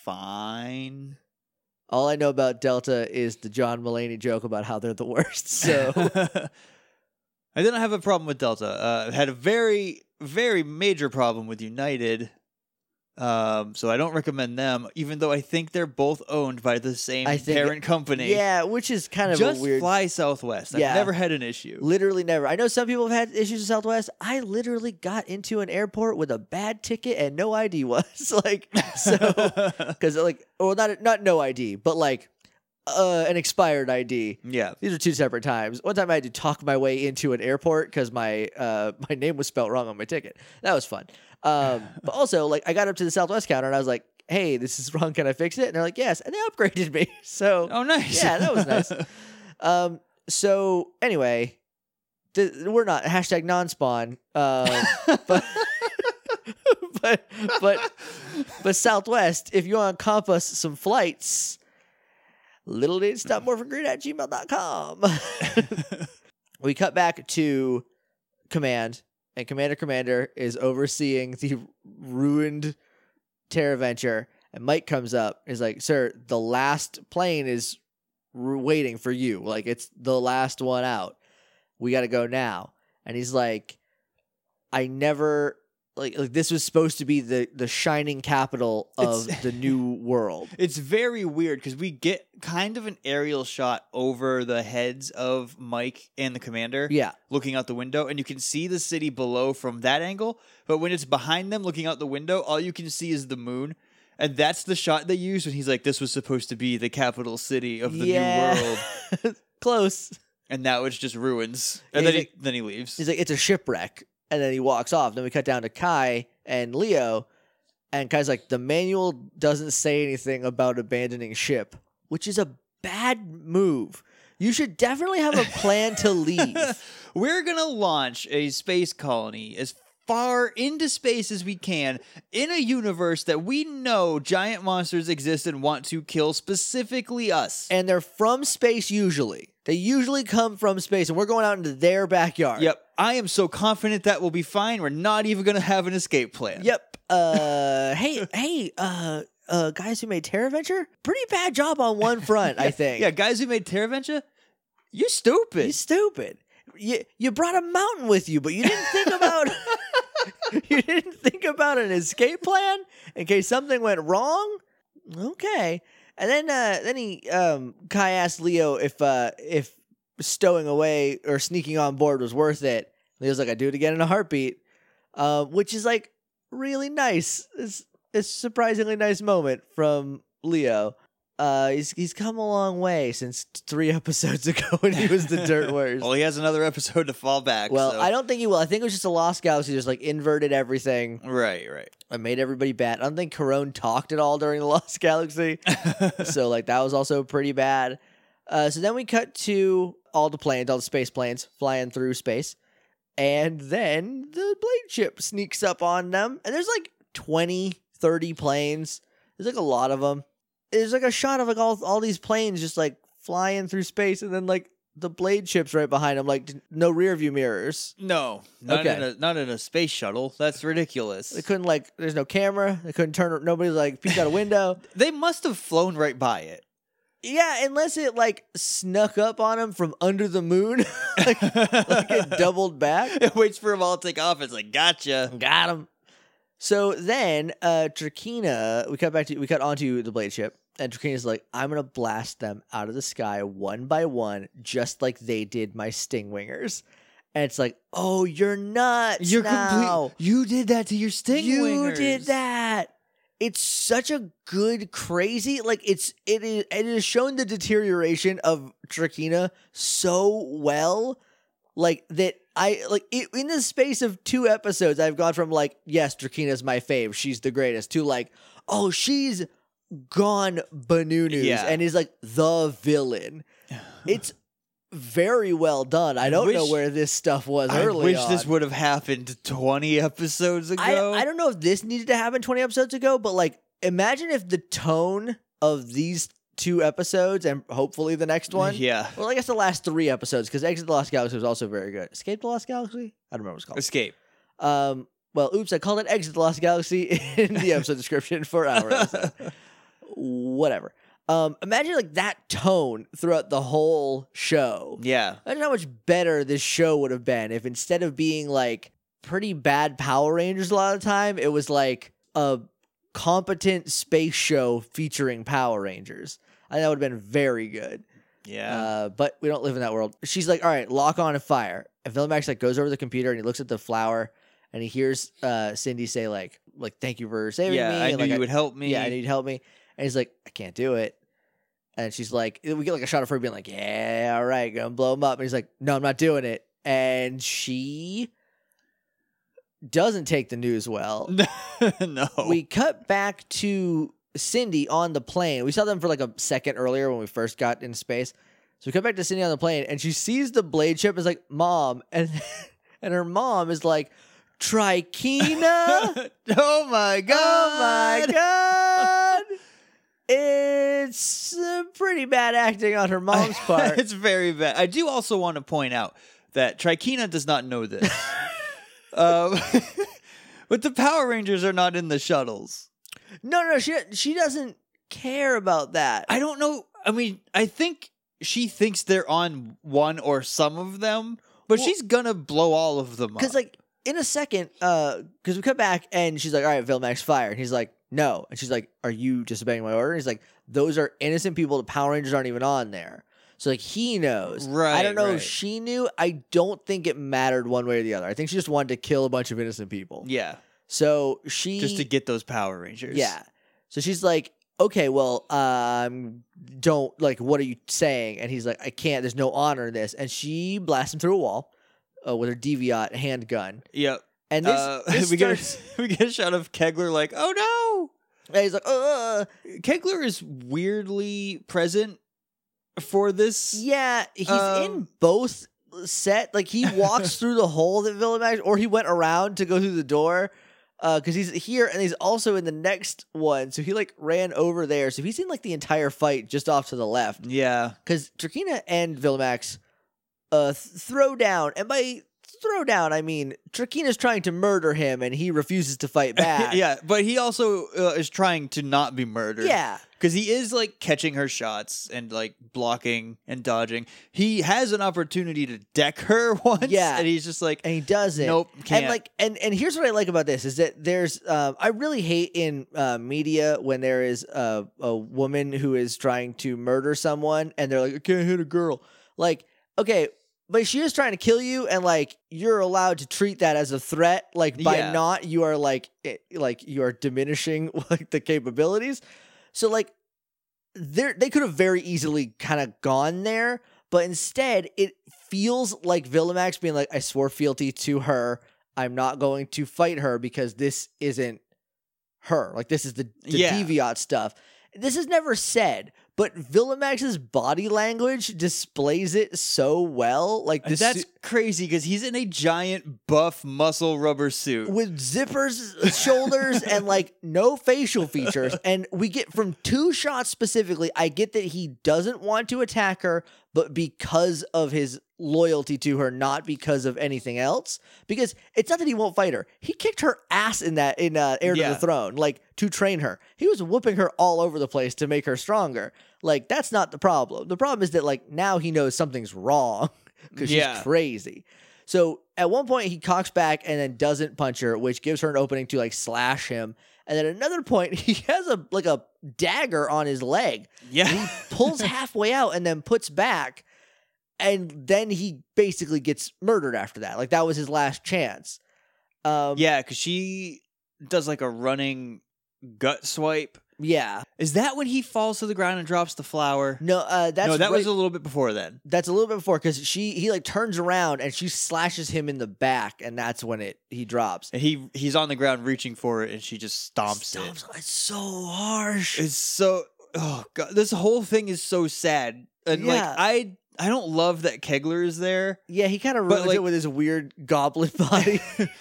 fine. All I know about Delta is the John Mulaney joke about how they're the worst. So I didn't have a problem with Delta. Uh, I had a very, very major problem with United. Um, so I don't recommend them, even though I think they're both owned by the same I think- parent company. yeah, which is kind of Just a weird. fly Southwest. Yeah. I've never had an issue. Literally never. I know some people have had issues with Southwest. I literally got into an airport with a bad ticket and no I D was like so because like well not not no I D but like uh, an expired I D. Yeah. These are two separate times. One time I had to talk my way into an airport because my uh, my name was spelled wrong on my ticket. That was fun. Um, but also like I got up to the Southwest counter and I was like, "Hey, this is wrong. Can I fix it?" And they're like, "Yes," and they upgraded me. So Oh, nice. yeah, that was nice. Um, so anyway, th- we're not hashtag non-spawn. Um, but but but but Southwest, if you want to comp us some flights, little did stop more for grid at gmail dot com. We cut back to Command, and Commander Commander is overseeing the ruined TerraVenture, and Mike comes up and is like, sir, the last plane is r- waiting for you. Like, it's the last one out. We got to go now. And he's like, I never... Like, like this was supposed to be the, the shining capital of It's- the new world. It's very weird because we get kind of an aerial shot over the heads of Mike and the commander. Yeah. Looking out the window, and you can see the city below from that angle. But when it's behind them looking out the window, all you can see is the moon. And that's the shot they use when he's like, this was supposed to be the capital city of the Yeah. new world. Close. And now it's just ruins. And Yeah, then, he's he, then he leaves. He's like, it's a shipwreck. And then he walks off. Then we cut down to Kai and Leo. And Kai's like, the manual doesn't say anything about abandoning ship, which is a bad move. You should definitely have a plan to leave. We're going to launch a space colony as far into space as we can in a universe that we know giant monsters exist and want to kill, specifically us. And they're from space usually. They usually come from space, and we're going out into their backyard. Yep. I am so confident that will be fine. We're not even going to have an escape plan. Yep. Uh, hey, hey, uh, uh, guys who made TerraVenture, pretty bad job on one front, I think. Yeah, guys who made TerraVenture, you're stupid. You're stupid. You you brought a mountain with you, but you didn't think about you didn't think about an escape plan in case something went wrong. Okay, and then uh, then he um, Kai asked Leo if uh, if stowing away or sneaking on board was worth it. Leo's like, I'd do it again in a heartbeat, uh, which is like really nice. It's it's a surprisingly nice moment from Leo. Uh, he's he's come a long way since three episodes ago when he was the dirt worst. Well, he has another episode to fall back. Well, so- I don't think he will. I think it was just a Lost Galaxy just like inverted everything Right, right. and made everybody bad. I don't think Corone talked at all during the Lost Galaxy. So like that was also pretty bad. Uh, so then we cut to all the planes, all the space planes flying through space. And then the blade ship sneaks up on them. And there's like twenty, thirty planes. There's like a lot of them. There's like a shot of like all all these planes just like flying through space, and then like the blade ship's right behind them, like no rear view mirrors. No, not Okay. in a not in a space shuttle. That's ridiculous. They couldn't like. There's no camera. They couldn't turn. Nobody's like peeked out a window. They must have flown right by it. Yeah, unless it like snuck up on them from under the moon, like, like it doubled back. It waits for them all to take off. It's like, gotcha. Got him. So then, uh, Trakina, we cut back to we cut onto the blade ship, and Trakina's like, "I'm gonna blast them out of the sky one by one, just like they did my Stingwingers." And it's like, "Oh, you're nuts! You're now. complete. You did that to your sting You wingers. did that." It's such a good, crazy, like it's it is it is shown the deterioration of Trakina so well, like that. I like it, in the space of two episodes, I've gone from like, yes, Drakina's my fave, she's the greatest, to like, oh, she's gone bananas Yeah. and is like the villain. It's very well done. I don't know wish- where this stuff was I early wish on. this would have happened twenty episodes ago. I, I don't know if this needed to happen twenty episodes ago, but like, imagine if the tone of these two episodes and hopefully the next one. Yeah. Well, I guess the last three episodes, because Exit the Lost Galaxy was also very good. Escape the Lost Galaxy? I don't remember what it's called. Escape. Um, well, oops, I called it Exit the Lost Galaxy in the episode description for our episode. Whatever. Um, imagine like that tone throughout the whole show. Yeah. Imagine how much better this show would have been if instead of being like pretty bad Power Rangers a lot of the time, it was like a competent space show featuring Power Rangers. I think that would have been very good. Yeah. Uh, but we don't live in that world. She's like, all right, lock on and fire. And Villamax like goes over to the computer and he looks at the flower and he hears uh, Cindy say like, like, thank you for saving yeah, me. I and, knew like, you would help me. Yeah, I need help me. And he's like, I can't do it. And she's like, we get like a shot of her being like, yeah, all right, gonna blow him up. And he's like, no, I'm not doing it. And she doesn't take the news well. No. We cut back to Cindy on the plane. We saw them for like a second earlier when we first got in space. So we cut back to Cindy on the plane and she sees the blade ship and is like, Mom. And, and her mom is like, Trikina. Oh my god! Oh my god! It's uh, pretty bad acting on her mom's part. It's very bad. I do also want to point out that Trikina does not know this. um, but the Power Rangers are not in the shuttles. No, no, she she doesn't care about that. I don't know. I mean, I think she thinks they're on one or some of them, but Well- she's gonna blow all of them up. Because, like, in a second, uh, because we cut back and she's like, all right, Vilmax, fire. And he's like, no. And she's like, are you disobeying my order? And he's like, those are innocent people. The Power Rangers aren't even on there. So, like, he knows. Right, I don't know right. if she knew. I don't think it mattered one way or the other. I think she just wanted to kill a bunch of innocent people. yeah, So she. just to get those Power Rangers. Yeah. So she's like, okay, well, um, don't, like, what are you saying? And he's like, I can't, there's no honor in this. And she blasts him through a wall uh, with her Deviant handgun. Yep. And this, Uh, this we starts, get a, we get a shot of Kegler like, oh and he's like, uh, no. Kegler is weirdly present for this. yeah, he's Um, in both set. Like, he walks through the hole that Vilmax, or he went around to go through the door. Because uh, he's here and he's also in the next one. So he, like, ran over there. So he's in, like, the entire fight just off to the left. Yeah. Because Trakina and Vilmax uh, th- throw down. And by throw down, I mean Trakina's trying to murder him and he refuses to fight back. Yeah, but he also uh, is trying to not be murdered. Yeah. Because he is, like, catching her shots and, like, blocking and dodging. He has an opportunity to deck her once. Yeah. And he's just like, And he doesn't. nope, can't. And like, and and here's what I like about this is that there's, um, I really hate in uh, media when there is a a woman who is trying to murder someone and they're like, I can't hit a girl. Like, okay, but she is trying to kill you, and like you're allowed to treat that as a threat. Like by Yeah. not, you are like, it, like you are diminishing like the capabilities. So like, they they could have very easily kind of gone there. But instead, it feels like Vilmax being like, I swore fealty to her. I'm not going to fight her because this isn't her. Like, this is the, the Yeah. Deviant stuff. This is never said, but Vilmax's body language displays it so well. Like, And this that's su- crazy because he's in a giant buff muscle rubber suit. with zippers, shoulders, and like no facial features. And we get from two shots specifically, I get that he doesn't want to attack her, but because of his loyalty to her, not because of anything else. Because it's not that he won't fight her. He kicked her ass in that in uh, Heir to Yeah. the Throne, like to train her. He was whooping her all over the place to make her stronger. Like, that's not the problem. The problem is that like now he knows something's wrong because Yeah. she's crazy. So at one point he cocks back and then doesn't punch her, which gives her an opening to like slash him. And then at another point he has a like a dagger on his leg. Yeah. He pulls halfway out and then puts back. And then he basically gets murdered after that. Like, that was his last chance. Um, Yeah, because she does like a running gut swipe. Yeah. Is that when he falls to the ground and drops the flower? No, uh, that's no, that right- was a little bit before then. that's a little bit before because she he like turns around and she slashes him in the back, and that's when it he drops. And he he's on the ground reaching for it, and she just stomps, it. Stomps- It's so harsh. It's so oh god, this whole thing is so sad. And like Yeah. I I don't love that Kegler is there, Yeah, he kind of But, ruins like- it with his weird goblin body.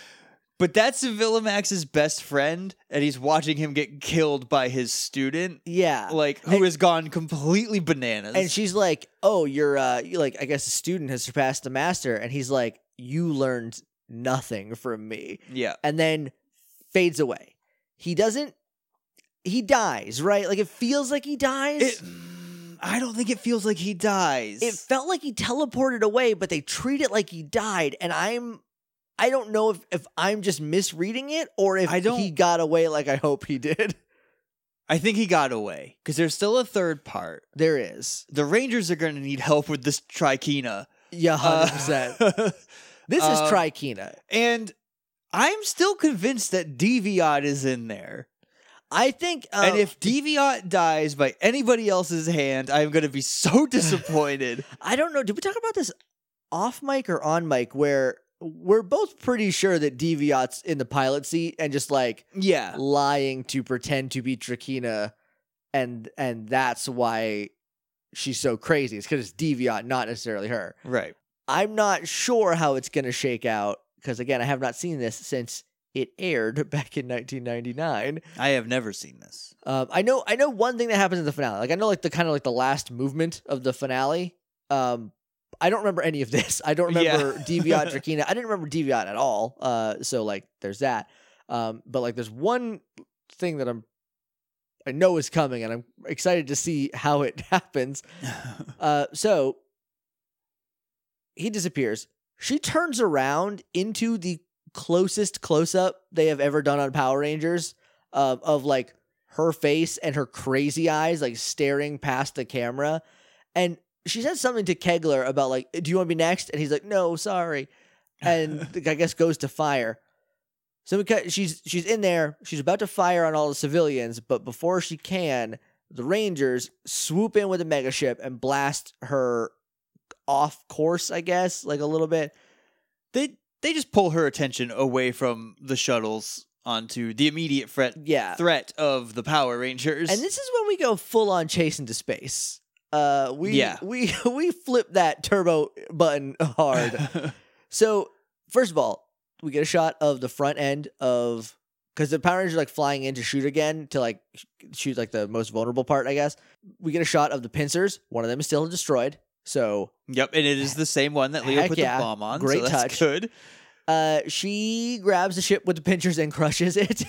but that's Vilmax's best friend, and he's watching him get killed by his student, Yeah. like who And- has gone completely bananas. And she's like, "Oh, you're uh you like I guess the student has surpassed the master." And he's like, "You learned nothing from me." yeah, And then fades away. He doesn't he dies, right? Like, it feels like he dies. it, I don't think it feels like he dies. It felt like he teleported away, but they treat it like he died, and I'm I don't know if, if I'm just misreading it or if I don't- he got away like I hope he did. I think he got away because there's still a third part. There is. The Rangers are going to need help with this Trikina. Yeah, one hundred percent. Uh, This is um, Trikina. and I'm still convinced that Deviant is in there. I think um, and if Deviant dies by anybody else's hand, I'm going to be so disappointed. I don't know, did we talk about this off mic or on mic where we're both pretty sure that Deviant's in the pilot seat and just like yeah. lying to pretend to be Trakina, and and that's why she's so crazy. It's because it's Deviant, not necessarily her. Right. I'm not sure how it's going to shake out because again, I have not seen this since it aired back in nineteen ninety-nine. I have never seen this. Um, I know, I know one thing that happens in the finale. Like I know, like the kind of like the last movement of the finale. Um, I don't remember any of this. I don't remember Yeah. Deviant Drakina. I didn't remember Deviant at all. Uh, so like, there's that. Um, but like, there's one thing that I'm, I know is coming, and I'm excited to see how it happens. Uh, so he disappears. She turns around into the closest close-up they have ever done on Power Rangers, uh, of like her face and her crazy eyes, like staring past the camera, and she says something to Kegler about like, do you want to be next? And he's like, no, sorry. And the guy, I guess, goes to fire. So because she's she's in there, she's about to fire on all the civilians, but before she can, the Rangers swoop in with a mega ship and blast her off course, I guess, like a little bit. They they just pull her attention away from the shuttles onto the immediate threat Yeah. threat of the Power Rangers. And this is when we go full on chase into space. Uh, we Yeah. we we flip that turbo button hard. So first of all, we get a shot of the front end of, because the Power Rangers are like flying in to shoot again to like sh- shoot like the most vulnerable part, I guess. We get a shot of the pincers. One of them is still destroyed. So Yep, and it is the same one that Leo Heck put yeah. the bomb on. Great so that's touch. good. uh, she grabs the ship with the pincers and crushes it.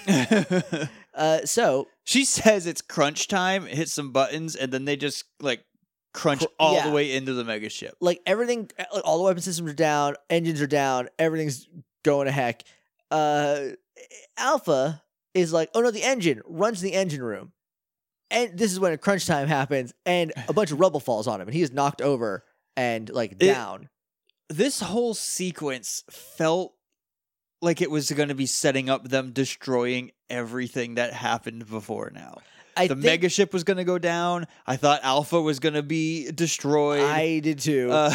uh, so She says it's crunch time, hits some buttons, and then they just like crunch Cr- all yeah. the way into the mega ship. like everything, like, all the weapon systems are down, engines are down, everything's going to heck. Uh, Alpha is like, oh no, the engine, runs to the engine room. And this is when a crunch time happens, and a bunch of rubble falls on him, and he is knocked over and like down. This whole sequence felt like it was going to be setting up them destroying everything that happened before now. I the think mega ship was going to go down. I thought Alpha was going to be destroyed. I did too. uh,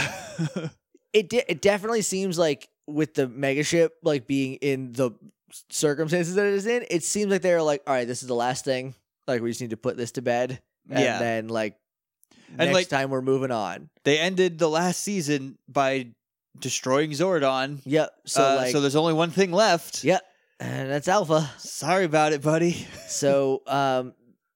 it de- it definitely seems like with the mega ship like being in the circumstances that it is in, it seems like they're like, all right, this is the last thing. Like we just need to put this to bed, and Yeah. then like And, next like- time we're moving on. they ended the last season by destroying Zordon. Yep. So Uh, like, so there's only one thing left. yep, and that's Alpha. Sorry about it, buddy. So um,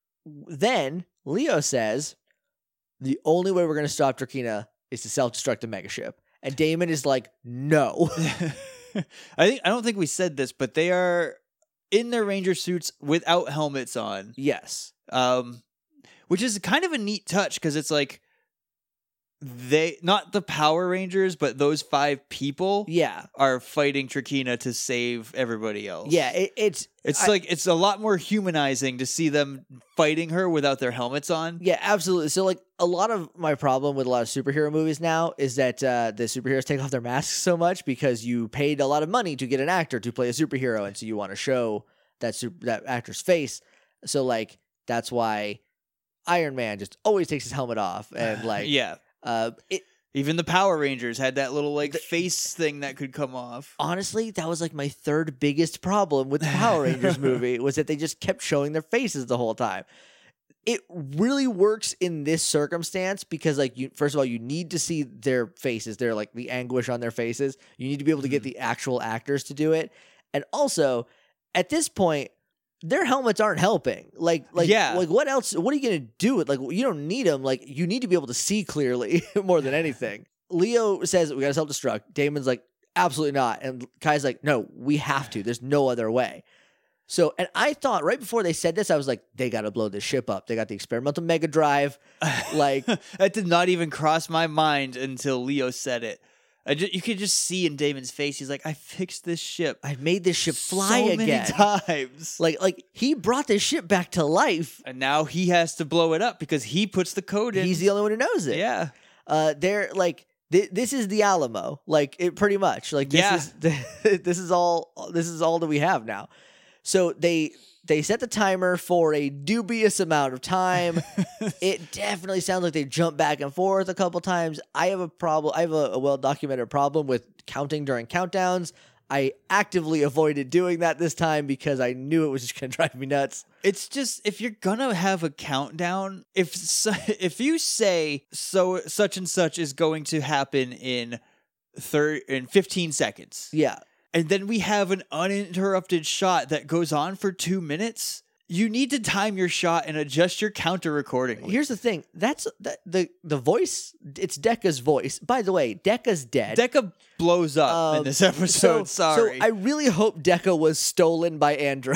then Leo says the only way we're gonna stop Drakina is to self-destruct the mega ship, and Damon is like, no. I think I don't think we said this, but they are in their ranger suits without helmets on. Yes. Um, which is kind of a neat touch because it's like they not the Power Rangers, but those five people Yeah. are fighting Drakina to save everybody else. Yeah. It, it's It's I- like it's a lot more humanizing to see them fighting her without their helmets on. Yeah, absolutely. So, like, a lot of my problem with a lot of superhero movies now is that uh, the superheroes take off their masks so much because you paid a lot of money to get an actor to play a superhero, and so you want to show that super- that actor's face. So, like, that's why Iron Man just always takes his helmet off, and like, Yeah. uh, it Even the Power Rangers had that little like The- face thing that could come off. honestly, that was like my third biggest problem with the Power Rangers movie was that they just kept showing their faces the whole time. It really works in this circumstance because, like, you first of all, you need to see their faces. They're like the anguish on their faces. You need to be able to get Mhm. the actual actors to do it, and also at this point, their helmets aren't helping. Like, like, Yeah. like, what else? What are you gonna do? With like, you don't need them. Like, you need to be able to see clearly more than anything. Leo says we gotta self destruct. Damon's like, absolutely not, and Kai's like, no, we have to. There's no other way. So, and I thought right before they said this, I was like, they got to blow this ship up. They got the experimental mega drive. Like, that did not even cross my mind until Leo said it. I ju- you could just see in Damon's face. He's like, "I fixed this ship. I made this ship fly so again. many times." Like, like he brought this ship back to life. and now he has to blow it up because he puts the code in. He's the only one who knows it. yeah. Uh, they're like, th- this is the Alamo. Like, it pretty much. Like, this Yeah. is this is all. This is all that we have now. So they they set the timer for a dubious amount of time. It definitely sounds like they jump back and forth a couple times. I have a problem. I have a, a well documented problem with counting during countdowns. I actively avoided doing that this time because I knew it was just going to drive me nuts. It's just if you're gonna have a countdown, if so, if you say so such and such is going to happen in thir- in fifteen seconds, Yeah. and then we have an uninterrupted shot that goes on for two minutes. You need to time your shot and adjust your counter accordingly. Here's the thing. That's the the, the voice. It's Dekka's voice. By the way, Dekka's dead. Dekka blows up Um, in this episode. So, Sorry. So I really hope Dekka was stolen by Andros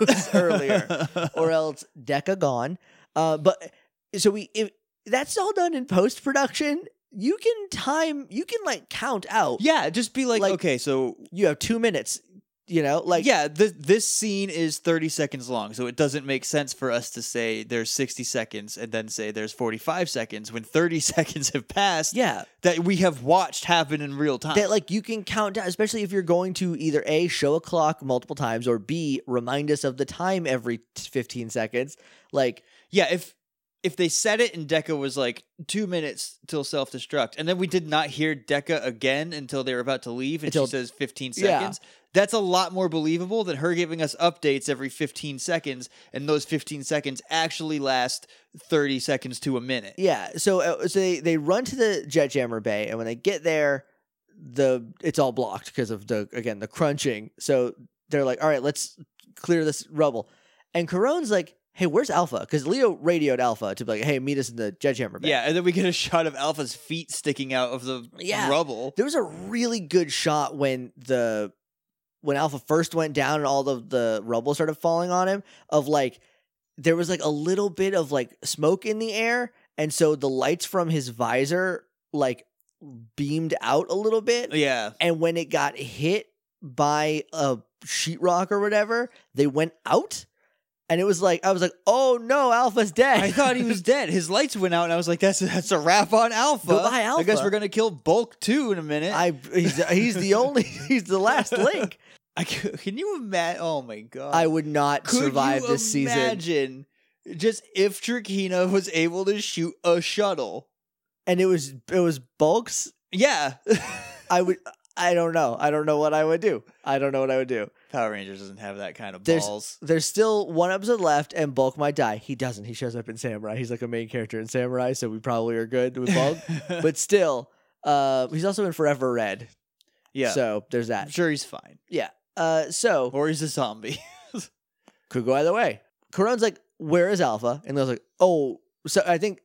earlier, or else Dekka gone. Uh, but so we if that's all done in post production. You can time. You can like count out. yeah, just be like, Like- okay, so You have two minutes. You know, like yeah, this this scene is thirty seconds long, so it doesn't make sense for us to say there's sixty seconds and then say there's forty-five seconds when thirty seconds have passed yeah. that we have watched happen in real time. That like you can count down, especially if you're going to either A, show a clock multiple times, or B, remind us of the time every fifteen seconds. Like, yeah, if if they said it and Dekka was like two minutes till self destruct, and then we did not hear Dekka again until they were about to leave, and Until- she says fifteen Yeah. seconds. That's a lot more believable than her giving us updates every fifteen seconds, and those fifteen seconds actually last thirty seconds to a minute. yeah. So, uh, so they, they run to the Jet Jammer Bay, and when they get there, the it's all blocked because of the again the crunching. So they're like, all right, let's clear this rubble. And Caron's like, hey, where's Alpha? Because Leo radioed Alpha to be like, hey, meet us in the Jet Jammer Bay. Yeah, and then we get a shot of Alpha's feet sticking out of the Yeah. rubble. There was a really good shot when the when Alpha first went down and all of the rubble started falling on him, of like there was like a little bit of like smoke in the air, and so the lights from his visor like beamed out a little bit. Yeah. And when it got hit by a sheetrock or whatever, they went out. And it was like, I was like, oh no, Alpha's dead. I thought he was dead. His lights went out, and I was like, "That's that's a wrap on Alpha." Goodbye, I guess Alpha. we're gonna kill Bulk too in a minute. I he's, he's the only he's the last link. I c- can you imagine? Oh my god! I would not Could survive you this season. imagine just if Trakina was able to shoot a shuttle? And it was it was Bulks. Yeah, I would I don't know. I don't know what I would do. I don't know what I would do. Power Rangers doesn't have that kind of There's balls. there's still one episode left, and Bulk might die. He doesn't. He shows up in Samurai. He's like a main character in Samurai, so we probably are good with Bulk. But still, uh, he's also in Forever Red. yeah, So there's I'm that. sure he's fine, Yeah. Uh, so or he's a zombie. could go either way. Caron's like, "Where is Alpha?" And Leo's like, "Oh." So I think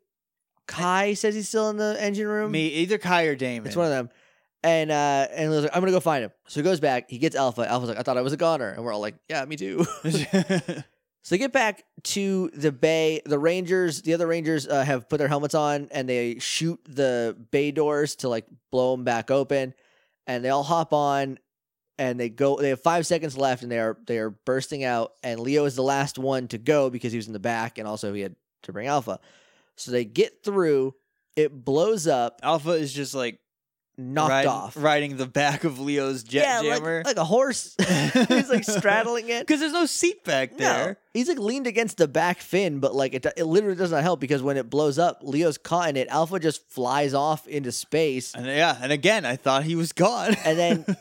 Kai says he's still in the engine room. Me, either Kai or Damon. It's one of them. And uh, and Leo's like, "I'm gonna go find him." So he goes back. He gets Alpha. Alpha's like, "I thought I was a goner," and we're all like, "Yeah, me too." So they get back to the bay. The Rangers, the other Rangers, uh, have put their helmets on, and they shoot the bay doors to like blow them back open. And they all hop on, and they go. They have five seconds left, and they are they are bursting out. And Leo is the last one to go because he was in the back, and also he had to bring Alpha. So they get through. It blows up, Alpha is just like knocked riding, off. riding the back of Leo's jet yeah, jammer. like, like a horse. He's like straddling it. Because there's no seat back there. No, he's like leaned against the back fin, but like it, it literally does not help because when it blows up, Leo's caught in it. Alpha just flies off into space, And yeah, and again, I thought he was gone. and then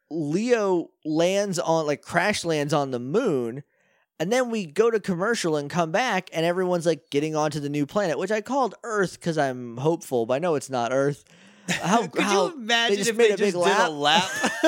Leo lands on like crash lands on the moon, and then we go to commercial and come back, and everyone's like getting onto the new planet, which I called Earth because I'm hopeful, but I know it's not Earth. How Could how you imagine just if made they a big just did a lap?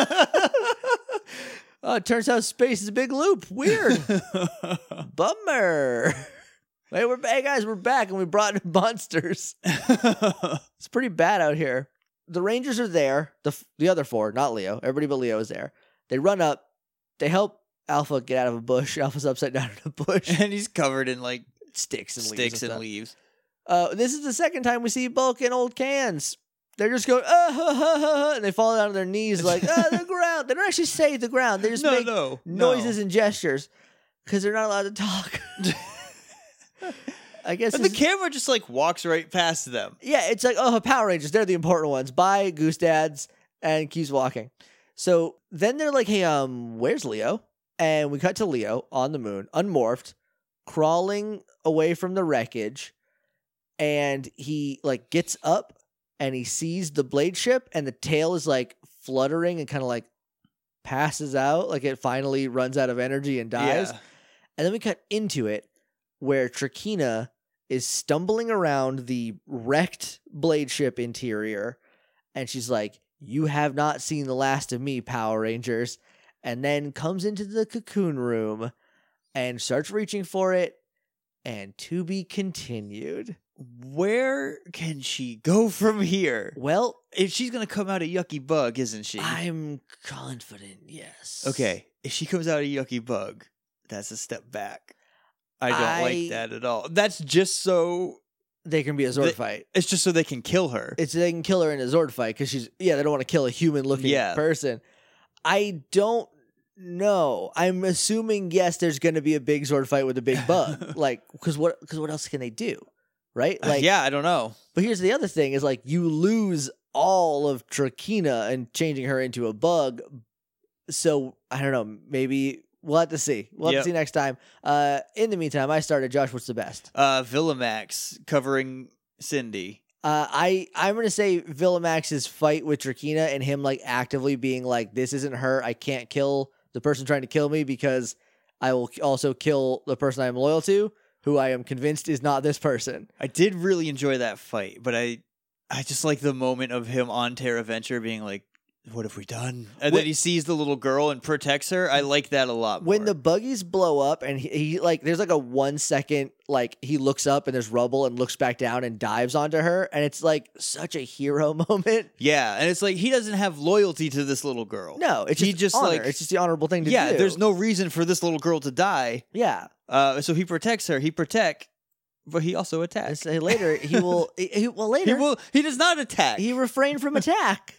Oh, it turns out space is a big loop. Weird. Bummer. Hey, we're hey guys, we're back and we brought in monsters. It's pretty bad out here. The Rangers are there. The f- the other four, not Leo. Everybody but Leo is there. They run up. They help Alpha get out of a bush. Alpha's upside down in a bush. and he's covered in like Sticks and leaves. sticks and and stuff. leaves. Uh, this is the second time we see Bulk in old cans. They're just going, ah, ha, ha, ha, ha, and they fall down on their knees like, ah, the ground. They don't actually say the ground. They just No, make no, noises no. and gestures because they're not allowed to talk. I guess. And the it's- camera just like walks right past them. yeah, it's like, oh, Power Rangers. They're the important ones. Bye, Goose Dads, and keeps walking. So then they're like, hey, um, where's Leo? And we cut to Leo on the moon, unmorphed, crawling away from the wreckage, and he like gets up and he sees the blade ship, and the tail is like fluttering and kind of like passes out, like it finally runs out of energy and dies. Yeah. And then we cut into it where Trakina is stumbling around the wrecked blade ship interior, and she's like, you have not seen the last of me, Power Rangers. and then comes into the cocoon room and starts reaching for it, and to be continued. Where can she go from here? Well, If she's gonna come out a yucky bug, isn't she? I'm confident, yes. Okay, if she comes out a yucky bug, that's a step back. I don't I- like that at all. That's just so. They can be a Zord They- fight. It's just so they can kill her. It's they can kill her in a Zord fight because she's yeah, they don't want to kill a human looking Yeah. person. I don't know. I'm assuming yes, there's going to be a big Zord fight with a big bug. like because what because what else can they do, right? Uh, Like yeah, I don't know. But here's the other thing: is like you lose all of Trakina and changing her into a bug. So I don't know. Maybe we'll have to see. We'll have Yep. to see next time. Uh, in the meantime, I started. Josh, what's the best? Uh, Villamax covering Cindy. Uh, I I'm gonna say Villamax's fight with Trakina and him like actively being like, "This isn't her. I can't kill the person trying to kill me because I will also kill the person I am loyal to, who I am convinced is not this person." I did really enjoy that fight, but I, I just like the moment of him on Terra Venture being like, "What have we done?" And When- then he sees the little girl and protects her. I like that a lot more. When the buggies blow up and he, he like, there's like a one second like he looks up and there's rubble and looks back down and dives onto her, and it's like such a hero moment. yeah, and it's like he doesn't have loyalty to this little girl. No, it's He just, just, honor. like- it's just the honorable thing to yeah, do. there's no reason for this little girl to die. yeah. Uh, so he protects her. He protect, but he also I attacks. say later he will. he, he- well, He later will. He does not attack. he refrained from attack.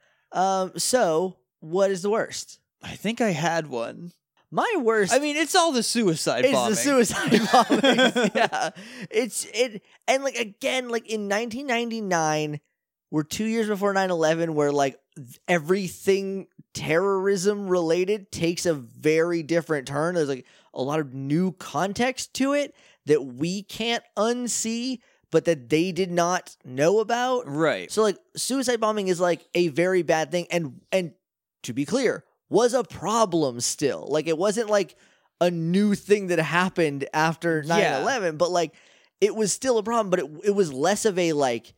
um. So what is the worst? I think I had one. My worst. I mean, it's all the suicide it's bombing. the suicide bombing. Yeah, it's it, and like again, like in nineteen ninety-nine, we're two years before nine eleven, where like everything terrorism related takes a very different turn. There's like a lot of new context to it that we can't unsee, but that they did not know about. Right. So like suicide bombing is like a very bad thing, and and to be clear, was a problem still. Like it wasn't like a new thing that happened after nine eleven, but like it was still a problem, but it it was less of a like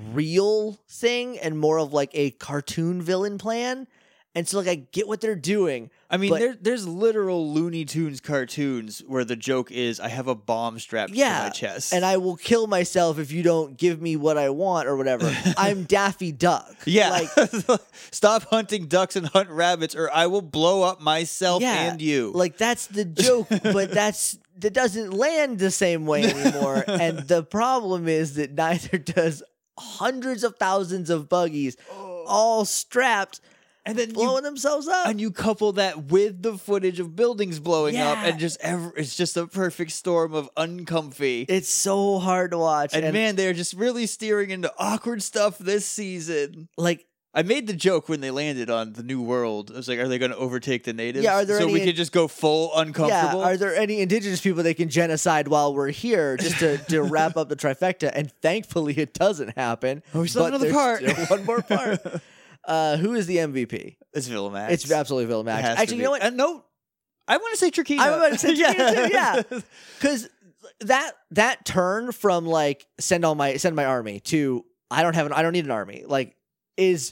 real thing and more of like a cartoon villain plan. And so like I get what they're doing. I mean, But- there, there's literal Looney Tunes cartoons where the joke is, I have a bomb strapped to Yeah, my chest. And I will kill myself if you don't give me what I want or whatever. I'm Daffy Duck. yeah. Like Stop hunting ducks and hunt rabbits, or I will blow up myself Yeah, and you. Like that's the joke, but that's that doesn't land the same way anymore. And the problem is that neither does hundreds of thousands of buggies all strapped and then blowing you, themselves up. and you couple that with the footage of buildings blowing up, Yeah. and just ever, it's just a perfect storm of uncomfy. It's so hard to watch. and, And, man, they're just really steering into awkward stuff this season. like I made the joke when they landed on the New World. I was like, are they going to overtake the natives? Yeah, are there so any- we could just go full yeah, uncomfortable? are there any indigenous people they can genocide while we're here just to, to wrap up the trifecta? And thankfully it doesn't happen. Oh, we still have but another part. there's still one more part. Uh, who is the M V P? It's Villamax. It's absolutely It Villamax. has to Actually, you be. know what? Uh, no, I want to say Trakina. I'm about to say Trakina too, yeah. Because that that turn from like send all my send my army to I don't have an I don't need an army like is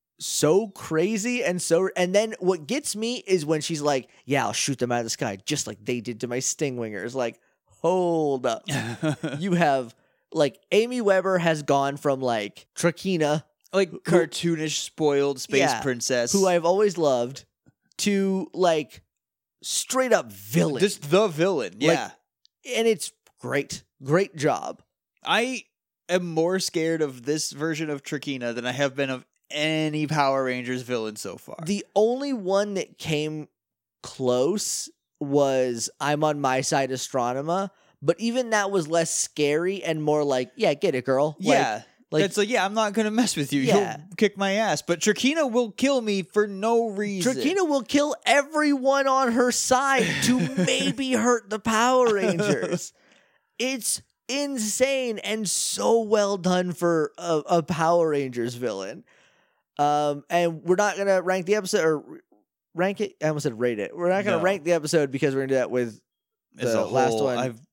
so crazy and so and then what gets me is when she's like, yeah, I'll shoot them out of the sky just like they did to my Stingwingers. Like, hold up. You have like Amy Weber has gone from like Trakina, like cartoonish, spoiled space Yeah, princess, who I've always loved, to like straight up villain. just the villain. Yeah, And it's great. Great job. I am more scared of this version of Trakina than I have been of any Power Rangers villain so far. The only one that came close was I'm on my side Astronema, but even that was less scary and more like, yeah, get it, girl. Like, yeah. like- it's like, yeah, I'm not going to mess with you. Yeah. You'll kick my ass. But Trakina will kill me for no reason. Trakina will kill everyone on her side to maybe hurt the Power Rangers. It's insane and so well done for a, a Power Rangers villain. Um, and we're not gonna rank the episode or rank it. I almost said rate it. We're not gonna No. rank the episode because we're gonna do that with As the a last whole, one. I've,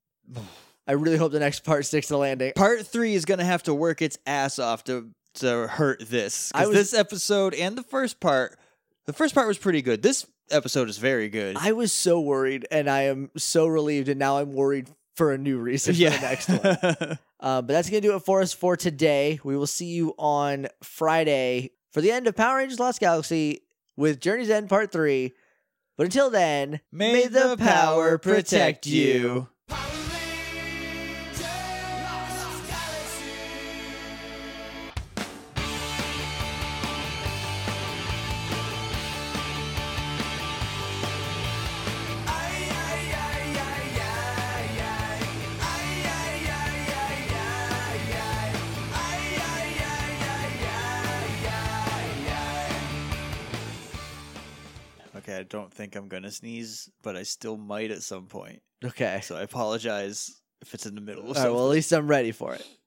I really hope the next part sticks to the landing. part three is going to have to work its ass off to to hurt this. I Because was- this episode and the first part, the first part was pretty good. This episode is very good. I was so worried, and I am so relieved, and now I'm worried for a new reason for the next one. Uh, but that's going to do it for us for today. We will see you on Friday for the end of Power Rangers Lost Galaxy with Journey's End Part three. But until then, May the power protect you. Okay, I don't think I'm gonna sneeze, but I still might at some point. Okay. So I apologize if it's in the middle of All right, something. well, at least I'm ready for it.